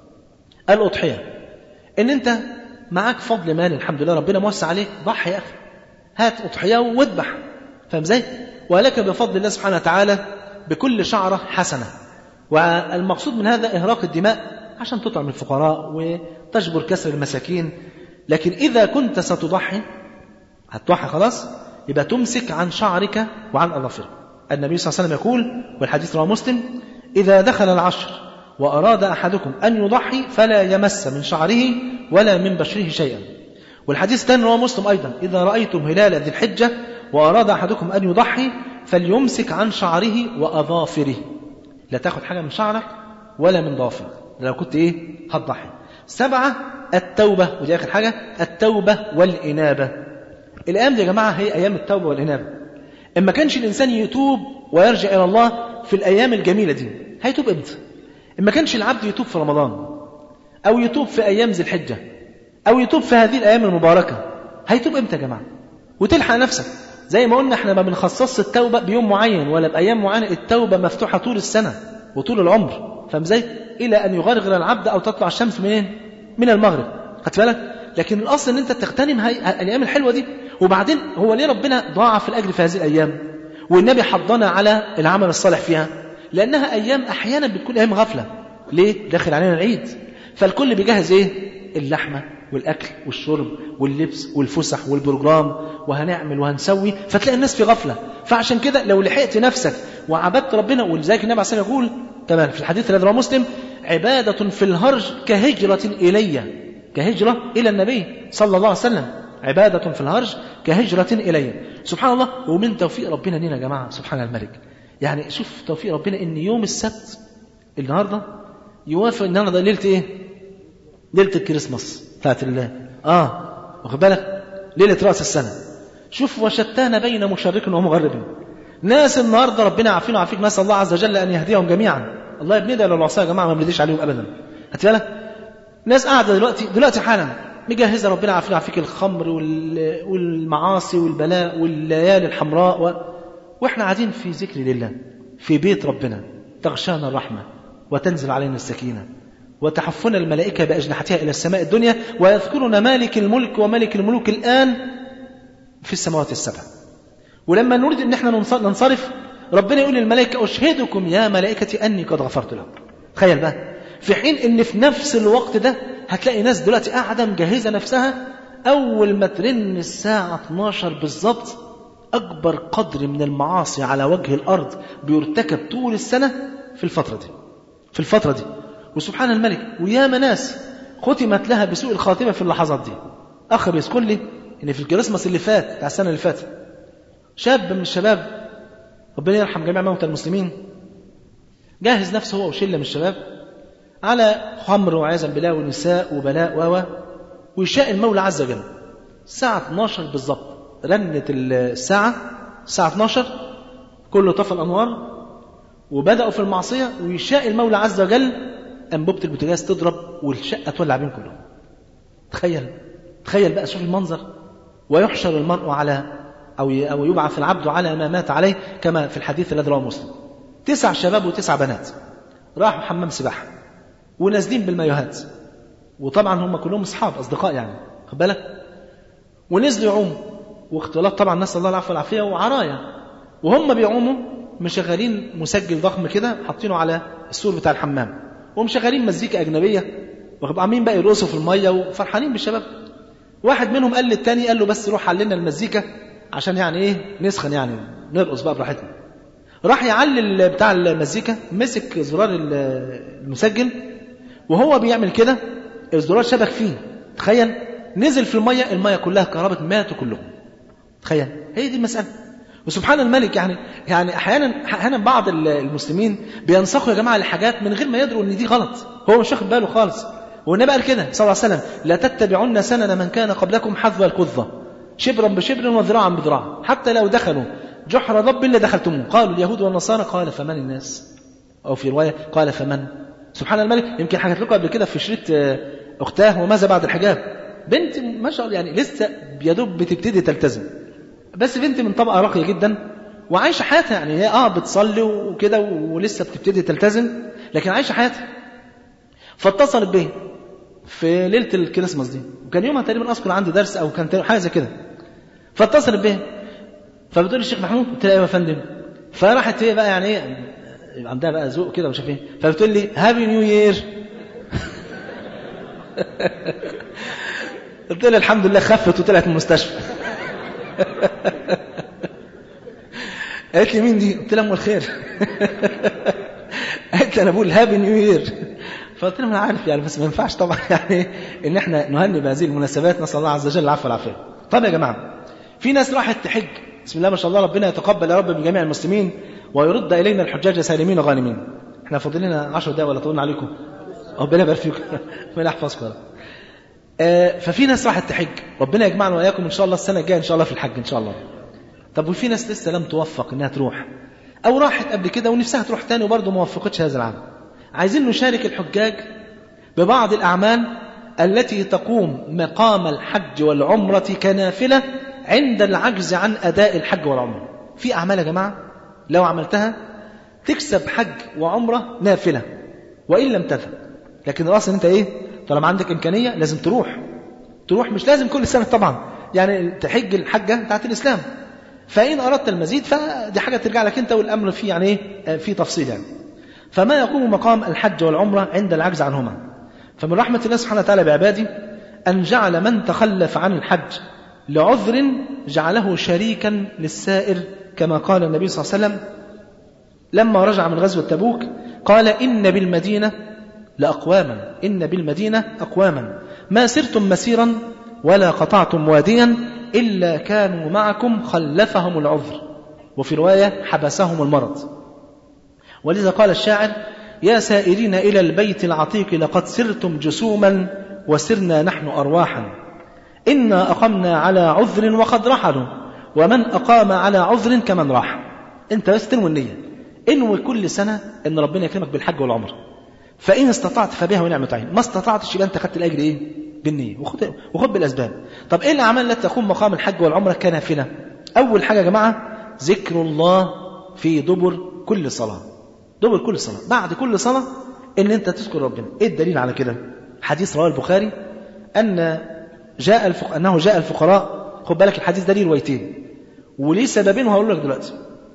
الأضحية إن أنت معاك فضل مال الحمد لله، ربنا موسع عليك، ضحي يا أخي، هات أضحية واذبح، فاهم ازاي؟ ولك بفضل الله سبحانه وتعالى بكل شعرة حسنة. والمقصود من هذا إهراق الدماء عشان تطعم الفقراء وتجبر كسر المساكين. لكن إذا كنت ستضحي هتضحي خلاص، يبقى تمسك عن شعرك وعن أظافرك. النبي صلى الله عليه وسلم يقول والحديث رواه مسلم: إذا دخل العشر وأراد أحدكم أن يضحي فلا يمس من شعره ولا من بشره شيئا. والحديث الثاني رواه مسلم أيضا: إذا رأيتم هلال ذي الحجة وأراد أحدكم أن يضحي فليمسك عن شعره وأظافره. لا تأخذ حاجة من شعرك ولا من ضافرك لو كنت إيه هتضحي. سبعة التوبة، ودي آخر حاجة، التوبة والإنابة. الأيام دي يا جماعة هي أيام التوبة والإنابة. إما كانش الإنسان يتوب ويرجع إلى الله في الأيام الجميلة دي، هيتوب إمتى؟ إما كانش العبد يتوب في رمضان أو يتوب في أيام ذي الحجة أو يتوب في هذه الأيام المباركة، هيتوب إمتى يا جماعة؟ وتلحق نفسك. زي ما قلنا احنا ما بنخصص التوبة بيوم معين ولا بأيام معينة، التوبة مفتوحة طول السنة وطول العمر، فاهم ازاي؟ إلى أن يغرغر العبد أو تطلع الشمس منين؟ من المغرب. خدت بالك؟ لكن الأصل أن أنت تغتنم الأيام الحلوة دي. وبعدين هو ليه ربنا ضاعف الأجر في هذه الأيام والنبي حضنا على العمل الصالح فيها؟ لأنها أيام أحيانا بتكون أيام غفلة. ليه؟ داخل علينا العيد، فالكل بيجهز إيه؟ اللحمة والأكل والشرب واللبس والفسح والبروجرام وهنعمل وهنسوي، فتلاقي الناس في غفلة. فعشان كده لو لحقت نفسك وعبدت ربنا، ولذلك النبي عليه الصلاة والسلام يقول كمان في الحديث الذي رواه مسلم: عبادة في الهرج كهجرة إلي، كهجرة إلى النبي صلى الله عليه وسلم. عبادة في الهرج كهجرة إلي. سبحان الله. ومن توفيق ربنا لنا يا جماعة سبحان الملك، يعني شوف توفيق ربنا إن يوم السبت النهاردة يوافق النهاردة ليلة إيه؟ ليلة الكريسماس بتاعت الله. آه واخد بالك؟ ليلة رأس السنة. شوف وشتان بين مشرق ومغرب. ناس النهاردة ربنا عافينا وعافيك، نسأل الله عز وجل أن يهديهم جميعا. الله يبني ده للعصاة يا جماعة، ما بنديش عليهم أبدا. هات بالك؟ ناس قاعدة دلوقتي دلوقتي حالا مجهزة ربنا عافينا وعافيك الخمر والمعاصي والبلاء والليالي الحمراء و... وإحنا قاعدين في ذكر لله في بيت ربنا، تغشانا الرحمة وتنزل علينا السكينة وتحفنا الملائكة بأجنحتها إلى السماء الدنيا، ويذكرنا مالك الملك وملك الملوك الآن في السماوات السبع. ولما نريد أن احنا ننصرف ربنا يقول للملائكة: أشهدكم يا ملائكتي أني قد غفرت لهم. تخيل بقى، في حين أن في نفس الوقت ده هتلاقي ناس دلوقتي قاعدة مجهزة نفسها، أول ما ترن الساعة اثناشر بالضبط أكبر قدر من المعاصي على وجه الأرض بيرتكب طول السنة في الفترة دي في الفترة دي وسبحان الملك. ويا ناس ختمت لها بسوء الخاتمة في اللحظات دي. أخ بيذكر لي ان في الكريسماس اللي فات بتاع السنه اللي فاتت شاب من الشباب ربنا يرحم جميع موتى المسلمين جاهز نفسه هو وشله من الشباب على خمر وعياذا بالله ونساء وبلاء و ويشاء المولى عز وجل. الساعه اثناشر بالضبط رنت الساعه الساعه اثناشر كله طفى الانوار وبداوا في المعصيه ويشاء المولى عز وجل انبوبه البوتاجاز تضرب والشقه تولع بين كلهم. تخيل تخيل بقى شوف المنظر. ويحشر المرء على أو أو يبعث العبد على ما مات عليه كما في الحديث الذي رواه مسلم. تسع شباب وتسع بنات راحوا حمام سباحة ونازلين بالمايوهات وطبعا هم كلهم أصحاب أصدقاء يعني خد بالك ونزلوا يعوموا واختلاط طبعا نسأل الله العفو والعافية وعرايا وهم بيعوموا مشغلين مسجل ضخم كده حاطينه على السور بتاع الحمام ومشغلين مزيكا أجنبية وعاملين بقى يرقصوا في المية وفرحانين بالشباب. واحد منهم قال للتاني قال له بس روح عللنا المزيكا عشان يعني ايه نسخن يعني نرقص بقى براحتنا. راح يعلل بتاع المزيكا مسك زرار المسجل وهو بيعمل كده الزرار شبك فيه. تخيل نزل في المية المية كلها كهربت ماتوا كلهم. تخيل هي دي المسألة. وسبحان الملك يعني يعني احيانا احيانا بعض المسلمين بينسخوا يا جماعه لحاجات من غير ما يدروا ان دي غلط هو مش واخد باله خالص. والنبي قال كده صلى الله عليه وسلم لا تتبعون سنن من كان قبلكم حذو القذة شبرا بشبر وذراعا بذراع حتى لو دخلوا جحر ضب اللي دخلتموه قالوا اليهود والنصارى قال فمن الناس أو في رواية قال فمن. سبحان الملك. يمكن حكيت لكم قبل كده في شريط أختاه وماذا بعد الحجاب بنت ما شاء الله يعني لسه يدوب بتبتدي تلتزم بس بنت من طبقة راقية جدا وعايشة حياتها يعني هي اه بتصلي وكده ولسه بتبتدي تلتزم لكن عايشة حياتها. فاتصلت به في ليلة الكريسماس دي وكان يومها تقريبا أذكر عندي درس أو كان حاجة زي كده. فاتصلت به فبتقول الشيخ محمود قلت لها ايوه يا فندم. فراحت هي بقى يعني ايه عندها بقى ذوق كده ومش عارف ايه فبتقول لي هابي نيو يير. قلت لها الحمد لله خفت وطلعت من المستشفى. قالت لي مين دي؟ قلت لها ام الخير. قالت لي انا بقول هابي نيو يير. فقلت لهم انا عارف يعني بس ما ينفعش طبعا يعني ان احنا نهني بهذه المناسبات نسال الله عز وجل العفو والعافيه. طب يا جماعه في ناس راحت تحج بسم الله ما شاء الله ربنا يتقبل يا رب من جميع المسلمين ويرد الينا الحجاج سالمين غانمين. احنا فاضل لنا عشر دقايق ولا طولنا عليكم ربنا يبارك فيكم ربنا يحفظكم. آه ففي ناس راحت تحج ربنا يجمعنا واياكم ان شاء الله السنه الجايه ان شاء الله في الحج ان شاء الله. طب وفي ناس لسه لم توفق انها تروح او راحت قبل كده ونفسها تروح تاني وبرضه ما وفقتش هذا العام. عايزين نشارك الحجاج ببعض الأعمال التي تقوم مقام الحج والعمرة كنافلة عند العجز عن أداء الحج والعمرة. في أعمال يا جماعة لو عملتها تكسب حج وعمرة نافلة وإن لم تذهب لكن رأس أنت إيه طالما عندك إمكانية لازم تروح تروح مش لازم كل سنة طبعا يعني تحج الحجة بتاعت الإسلام. فإن أردت المزيد فدي حاجة ترجع لك أنت والأمر فيه يعني إيه في تفصيل يعني. فما يقوم مقام الحج والعمرة عند العجز عنهما. فمن رحمة الله سبحانه وتعالى بعبادي أن جعل من تخلف عن الحج لعذر جعله شريكا للسائر كما قال النبي صلى الله عليه وسلم لما رجع من غزوة تبوك قال إن بالمدينة لأقواما إن بالمدينة أقواما ما سرتم مسيرا ولا قطعتم واديا إلا كانوا معكم خلفهم العذر وفي رواية حبسهم المرض. ولذا قال الشاعر يا سائرين إلى البيت العتيق لقد سرتم جسوما وسرنا نحن أرواحا إنا أقمنا على عذر وقد رحلوا ومن أقام على عذر كمن راح. أنت بس تنوي النية انوي كل سنة أن ربنا يكرمك بالحج والعمر فإن استطعت فبها ونعمة عين ما استطعتش يبقى أنت خدت الأجر إيه بالنية وخد, وخد بالأسباب. طب إيه الأعمال التي تقوم مقام الحج والعمرة كنافلة؟ أول حاجة يا جماعة ذكر الله في دبر كل صلاة دبر كل صلاة بعد كل صلاة إن أنت تذكر ربنا. إيه الدليل على كده؟ حديث رواه البخاري أن جاء الفق... أنه جاء الفقراء. خد بالك الحديث ده ليه روايتين وليه سببين وهقول لك دلوقتي.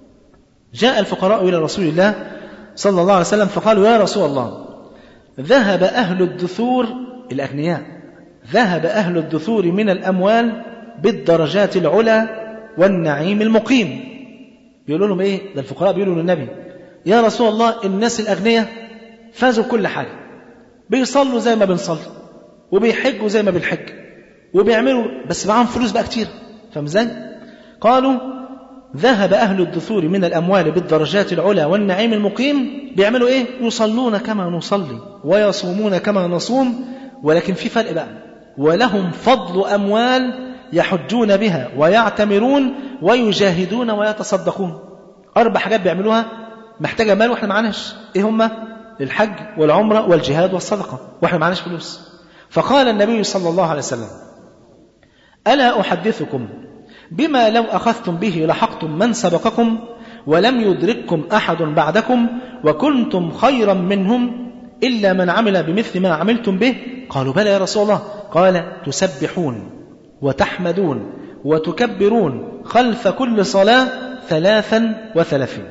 جاء الفقراء إلى رسول الله صلى الله عليه وسلم فقالوا يا رسول الله ذهب أهل الدثور الأغنياء ذهب أهل الدثور من الأموال بالدرجات العلى والنعيم المقيم. بيقولوا لهم إيه ده الفقراء بيقولوا للنبي يا رسول الله الناس الأغنياء فازوا كل حاجة بيصلوا زي ما بنصلي وبيحجوا زي ما بنحج وبيعملوا بس معاهم فلوس بقى كتير. فاهم ازاي؟ قالوا ذهب أهل الدثور من الأموال بالدرجات العلى والنعيم المقيم. بيعملوا إيه؟ يصلون كما نصلي ويصومون كما نصوم، ولكن في فرق بقى، ولهم فضل أموال يحجون بها ويعتمرون ويجاهدون ويتصدقون. أربع حاجات بيعملوها محتاجة مال وإحنا معناش. إيه هما؟ الحج والعمرة والجهاد والصدقة، وإحنا معناش فلوس. فقال النبي صلى الله عليه وسلم ألا أحدثكم بما لو أخذتم به لحقتم من سبقكم ولم يدرككم أحد بعدكم وكنتم خيرا منهم إلا من عمل بمثل ما عملتم به؟ قالوا بلى يا رسول الله. قال تسبحون وتحمدون وتكبرون خلف كل صلاة ثلاثا وثلاثين.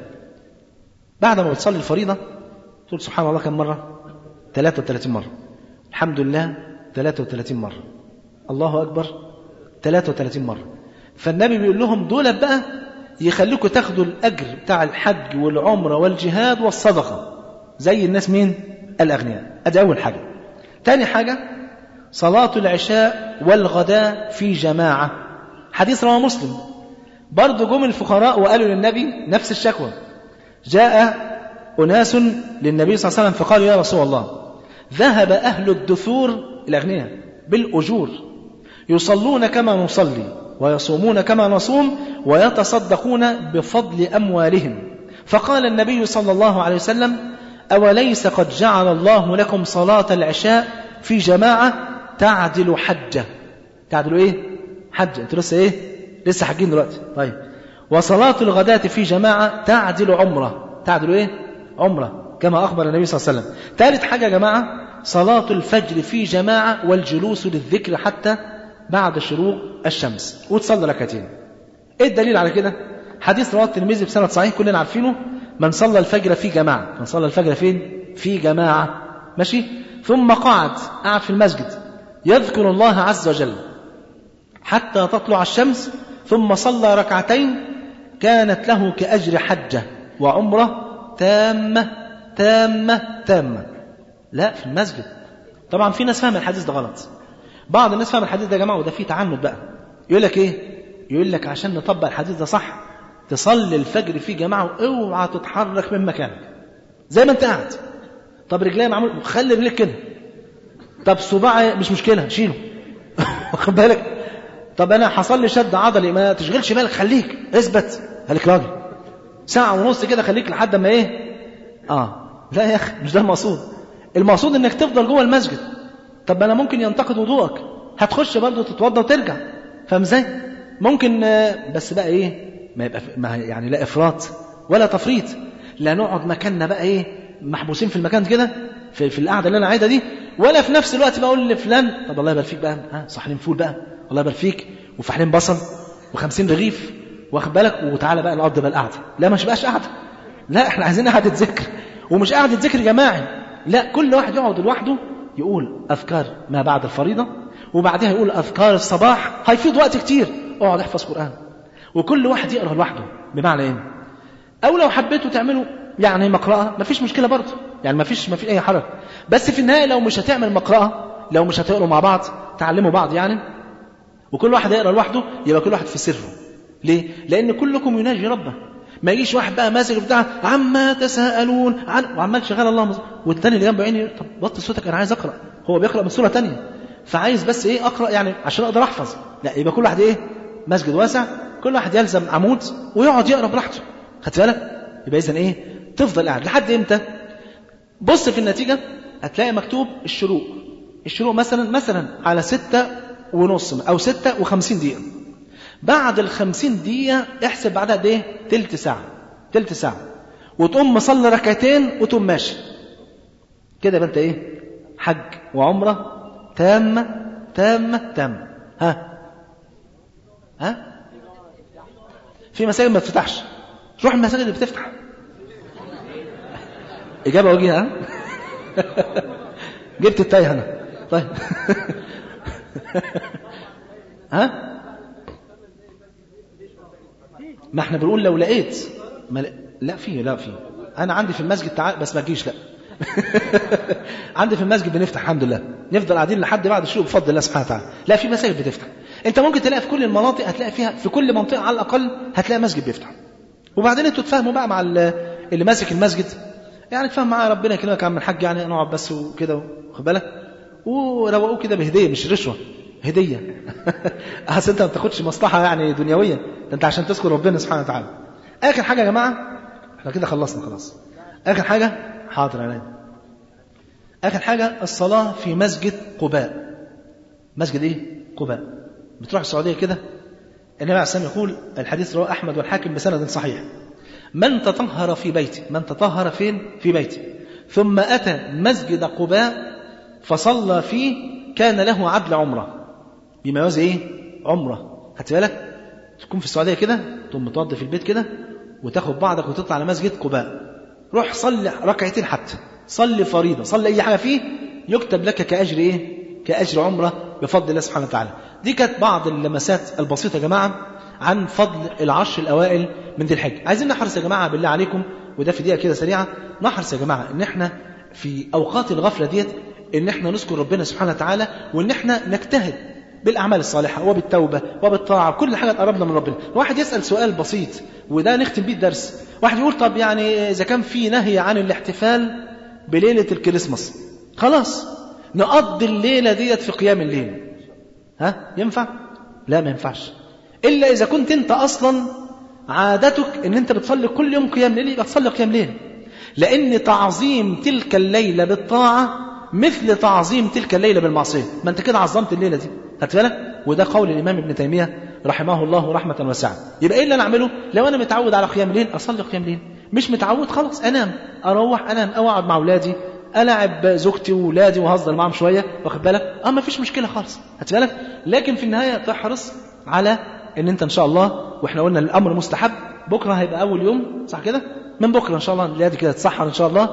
بعد ما بتصلي الفريضة تقول سبحان الله كم مرة؟ ثلاثة وثلاثين مرة. الحمد لله ثلاثة وثلاثين مرة. الله أكبر ثلاثة وثلاثين مرة. فالنبي بيقول لهم دول بقى يخليكم تاخدوا الأجر بتاع الحج والعمرة والجهاد والصدقة زي الناس مين؟ الأغنياء. أدي أول حاجة. تاني حاجة صلاة العشاء والغداء في جماعة. حديث رواه مسلم. برضو جم الفقراء وقالوا للنبي نفس الشكوى. جاء أناس للنبي صلى الله عليه وسلم فقالوا يا رسول الله ذهب أهل الدثور الأغنياء بالأجور يصلون كما نصلي ويصومون كما نصوم ويتصدقون بفضل أموالهم. فقال النبي صلى الله عليه وسلم أوليس قد جعل الله لكم صلاة العشاء في جماعة تعدل حجة. تعدل إيه؟ حجة. أنتوا لسه إيه؟ لسه حاجين دلوقتي. طيب وصلاة الغداة في جماعة تعدل عمرة. تعدل إيه؟ عمرة كما أخبر النبي صلى الله عليه وسلم. ثالث حاجة يا جماعة صلاة الفجر في جماعة والجلوس للذكر حتى بعد شروق الشمس وتصلي ركعتين. ايه الدليل على كده؟ حديث رواه الترمذي بسند صحيح كلنا عارفينه. من صلى الفجر في جماعة. من صلى الفجر فين؟ في جماعة. ماشي. ثم قعد قعد في المسجد يذكر الله عز وجل حتى تطلع الشمس ثم صلى ركعتين كانت له كأجر حجة وعمرة تامة تامة تامة. لا في المسجد. طبعا في ناس فاهم الحديث ده غلط. بعض الناس فاهم الحديث ده يا جماعة وده فيه تعنت بقى. يقول لك ايه؟ يقول لك عشان نطبق الحديث ده صح تصلي الفجر في جماعة واوعى تتحرك من مكانك زي ما انت قاعد. طب رجلي معمول خلي رجلك كده. طب صباعي مش مشكلة شيله. واخد بالك؟ طب انا حصل لي شد عضلي ما تشغلش بالك خليك اثبت. خليك راجل ساعة ونص كده خليك لحد ما ايه؟ اه لا يا اخي مش ده المقصود. المقصود انك تفضل جوه المسجد. طب انا ممكن ينتقد وضوءك هتخش برضه تتوضى وترجع. فاهم ازاي؟ ممكن بس بقى ايه ما يبقى ما يعني لا افراط ولا تفريط. لا نقعد مكاننا بقى ايه محبوسين في المكان كده في, في القعده اللي انا قاعدها دي، ولا في نفس الوقت بقول لفلان طب الله يبارك فيك بقى ها صحنين فول بقى الله يبارك فيك وفحلين بصل وخمسين رغيف واخد بالك وتعالى بقى نقضي بقى القعده. لا مش بقاش قعده. لا احنا عايزين قعده ذكر ومش قعده ذكر جماعي. لا كل واحد يقعد لوحده يقول أذكار ما بعد الفريضة وبعدها يقول أذكار الصباح. هيفيض وقت كتير. اقعد احفظ قرآن وكل واحد يقرأ لوحده. بمعنى ايه؟ او لو حبيتوا تعملوا يعني مقرأة مفيش مشكلة برضه. يعني مفيش مفيش اي حرج. بس في النهاية لو مش هتعمل مقرأة لو مش هتقروا مع بعض تعلموا بعض يعني وكل واحد يقرأ لوحده يبقى كل واحد في سره. ليه؟ لأن كلكم يناجي ربه. ما يجيش واحد بقى ماسك بتاع عما تساءلون عن وعمال شغال الله مز... والتاني اللي جنبه عيني طب بطل صوتك انا عايز اقرا. هو بيقرا من سوره تانية فعايز بس ايه اقرا يعني عشان اقدر احفظ. لا يبقى كل واحد ايه مسجد واسع كل واحد يلزم عمود ويقعد يقرا براحته. خدت بالك؟ يبقى اذا ايه تفضل قاعد لحد امتى؟ بص في النتيجه هتلاقي مكتوب الشروق. الشروق مثلا مثلا على ستة ونص او ستة وخمسين دقيقه. بعد الخمسين دقيقة احسب بعدها قد ايه؟ تلت ساعة. تلت ساعة وتقوم مصلي ركعتين وتقوم ماشي كده يبقى انت ايه؟ حج وعمرة تامة تامة تامة. ها ها في مساجد ما تفتحش روح المساجد اللي بتفتح. إجابة وجيهة. ها جبت التايه هنا. طيب ها ما احنا بنقول لو لقيت ما لا في لا في انا عندي في المسجد تعال بس ما تجيش. لا عندي في المسجد بنفتح الحمد لله، نفضل قاعدين لحد بعد الشروق بفضل الله سبحانه وتعالى. لا في مساجد بتفتح، انت ممكن تلاقي في كل المناطق، هتلاقي فيها في كل منطقه على الاقل هتلاقي مسجد بيفتح. وبعدين انتوا تفهموا بقى مع اللي ماسك المسجد، يعني تفهم معاه ربنا يكرمك يا عم الحاج، يعني نقعد بس وكده واخد بالك، وروقوه كده بهديه مش رشوه، هديه. اصل انت ما بتاخدش مصلحه يعني دنيويه، ده انت عشان تذكر ربنا سبحانه وتعالى. اخر حاجه يا جماعه، احنا كده خلصنا خلاص. اخر حاجه، حاضر علينا. اخر حاجه الصلاه في مسجد قباء. مسجد ايه؟ قباء. بتروح السعوديه كده، النبي عليه الصلاه والسلام يقول، الحديث رواه احمد والحاكم بسند صحيح، من تطهر في بيته، من تطهر فين؟ في بيته، ثم اتى مسجد قباء فصلى فيه كان له عدل عمره، بما يوازي ايه؟ عمره. خدت بالك؟ تكون في السعوديه كده، تقوم متوضي في البيت كده وتاخد بعضك وتطلع على مسجد قباء، روح صلي ركعتين، حتى صلي فريضه، صلي اي حاجه فيه، يكتب لك كاجر ايه؟ كاجر عمره بفضل الله سبحانه وتعالى. دي كانت بعض اللمسات البسيطه يا جماعه عن فضل العشر الاوائل من ذي الحجه. عايزين نحرص يا جماعه بالله عليكم، وده في دقيقه كده سريعه، نحرص يا جماعه ان احنا في اوقات الغفله ديت ان احنا نذكر ربنا سبحانه وتعالى، وان احنا نجتهد بالاعمال الصالحه وبالتوبه وبالطاعه، كل حاجه تقربنا من ربنا. واحد يسال سؤال بسيط وده نختم بيه الدرس، واحد يقول طب يعني اذا كان في نهي عن الاحتفال بليله الكريسماس، خلاص نقضي الليله ديت في قيام الليل، ها ينفع؟ لا ما ينفعش، الا اذا كنت انت اصلا عادتك ان انت بتصلي كل يوم قيام ليل، يبقى تصلي قيام ليل، لان تعظيم تلك الليله بالطاعه مثل تعظيم تلك الليله بالمعصيه، ما انت كده عظمت الليله دي. خدت بالك؟ وده قول الامام ابن تيميه رحمه الله رحمه واسعه. يبقى ايه اللي انا اعمله؟ لو انا متعود على قيام الليل اصلي قيام ليل، مش متعود خلاص انام، اروح انام او اقعد مع اولادي، ألعب زوجتي وولادي وهزر معهم شويه، واخد بالك؟ اه ما فيش مشكله خالص. خدت بالك؟ لكن في النهايه تحرص على ان انت ان شاء الله، واحنا قلنا الامر مستحب، بكره هيبقى اول يوم صح كده؟ من بكره ان شاء الله الليله دي كده تسحر ان شاء الله،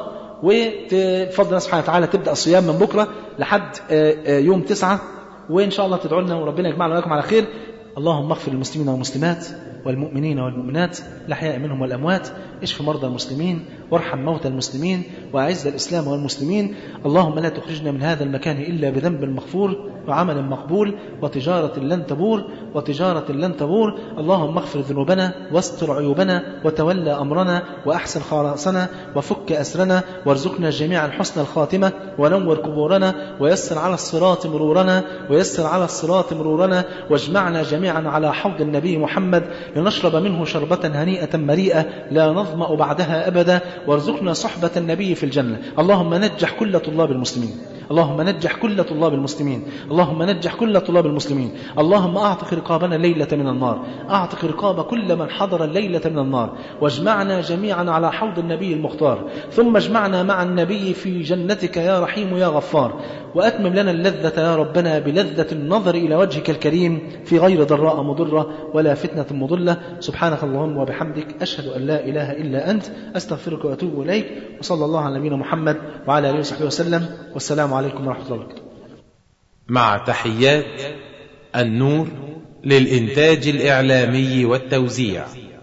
وبفضل الله سبحانه وتعالى تبدا الصيام من بكره لحد يوم تسعة، وان شاء الله تدعوا لنا وربنا يجمعنا وياكم على خير. اللهم اغفر للمسلمين والمسلمات والمؤمنين والمؤمنات الأحياء منهم والأموات، اشف مرضى المسلمين وارحم موتى المسلمين وأعز الإسلام والمسلمين. اللهم لا تخرجنا من هذا المكان إلا بذنب مغفور وعمل مقبول وتجارة لن تبور وتجارة لن تبور. اللهم اغفر ذنوبنا واستر عيوبنا وتولى أمرنا وأحسن خلاصنا وفك أسرنا وارزقنا جميعا حسن الخاتمة ونور قبورنا ويسر على الصراط مرورنا ويسر على الصراط مرورنا واجمعنا جميعا على حوض النبي محمد لنشرب منه شربة هنيئة مريئة لا نظمأ بعدها أبدا، وارزقنا صحبة النبي في الجنة. اللهم نجح كل طلاب المسلمين، اللهم نجح كل طلاب المسلمين، اللهم نجح كل طلاب المسلمين. اللهم أعتق رقابنا الليلة من النار، أعتق رقاب كل من حضر الليلة من النار، واجمعنا جميعا على حوض النبي المختار، ثم اجمعنا مع النبي في جنتك يا رحيم يا غفار، وأتمم لنا اللذة يا ربنا بلذة النظر إلى وجهك الكريم في غير ضراء مضرة ولا فتنة مضلة. سبحانك اللهم وبحمدك، أشهد أن لا إله إلا أنت، أستغفرك وأتوب إليك، وصلى الله على نبينا محمد وعلى آله وصحبه وسلم، والسلام عليكم ورحمة الله وبركاته. مع تحيات النور للإنتاج الإعلامي والتوزيع.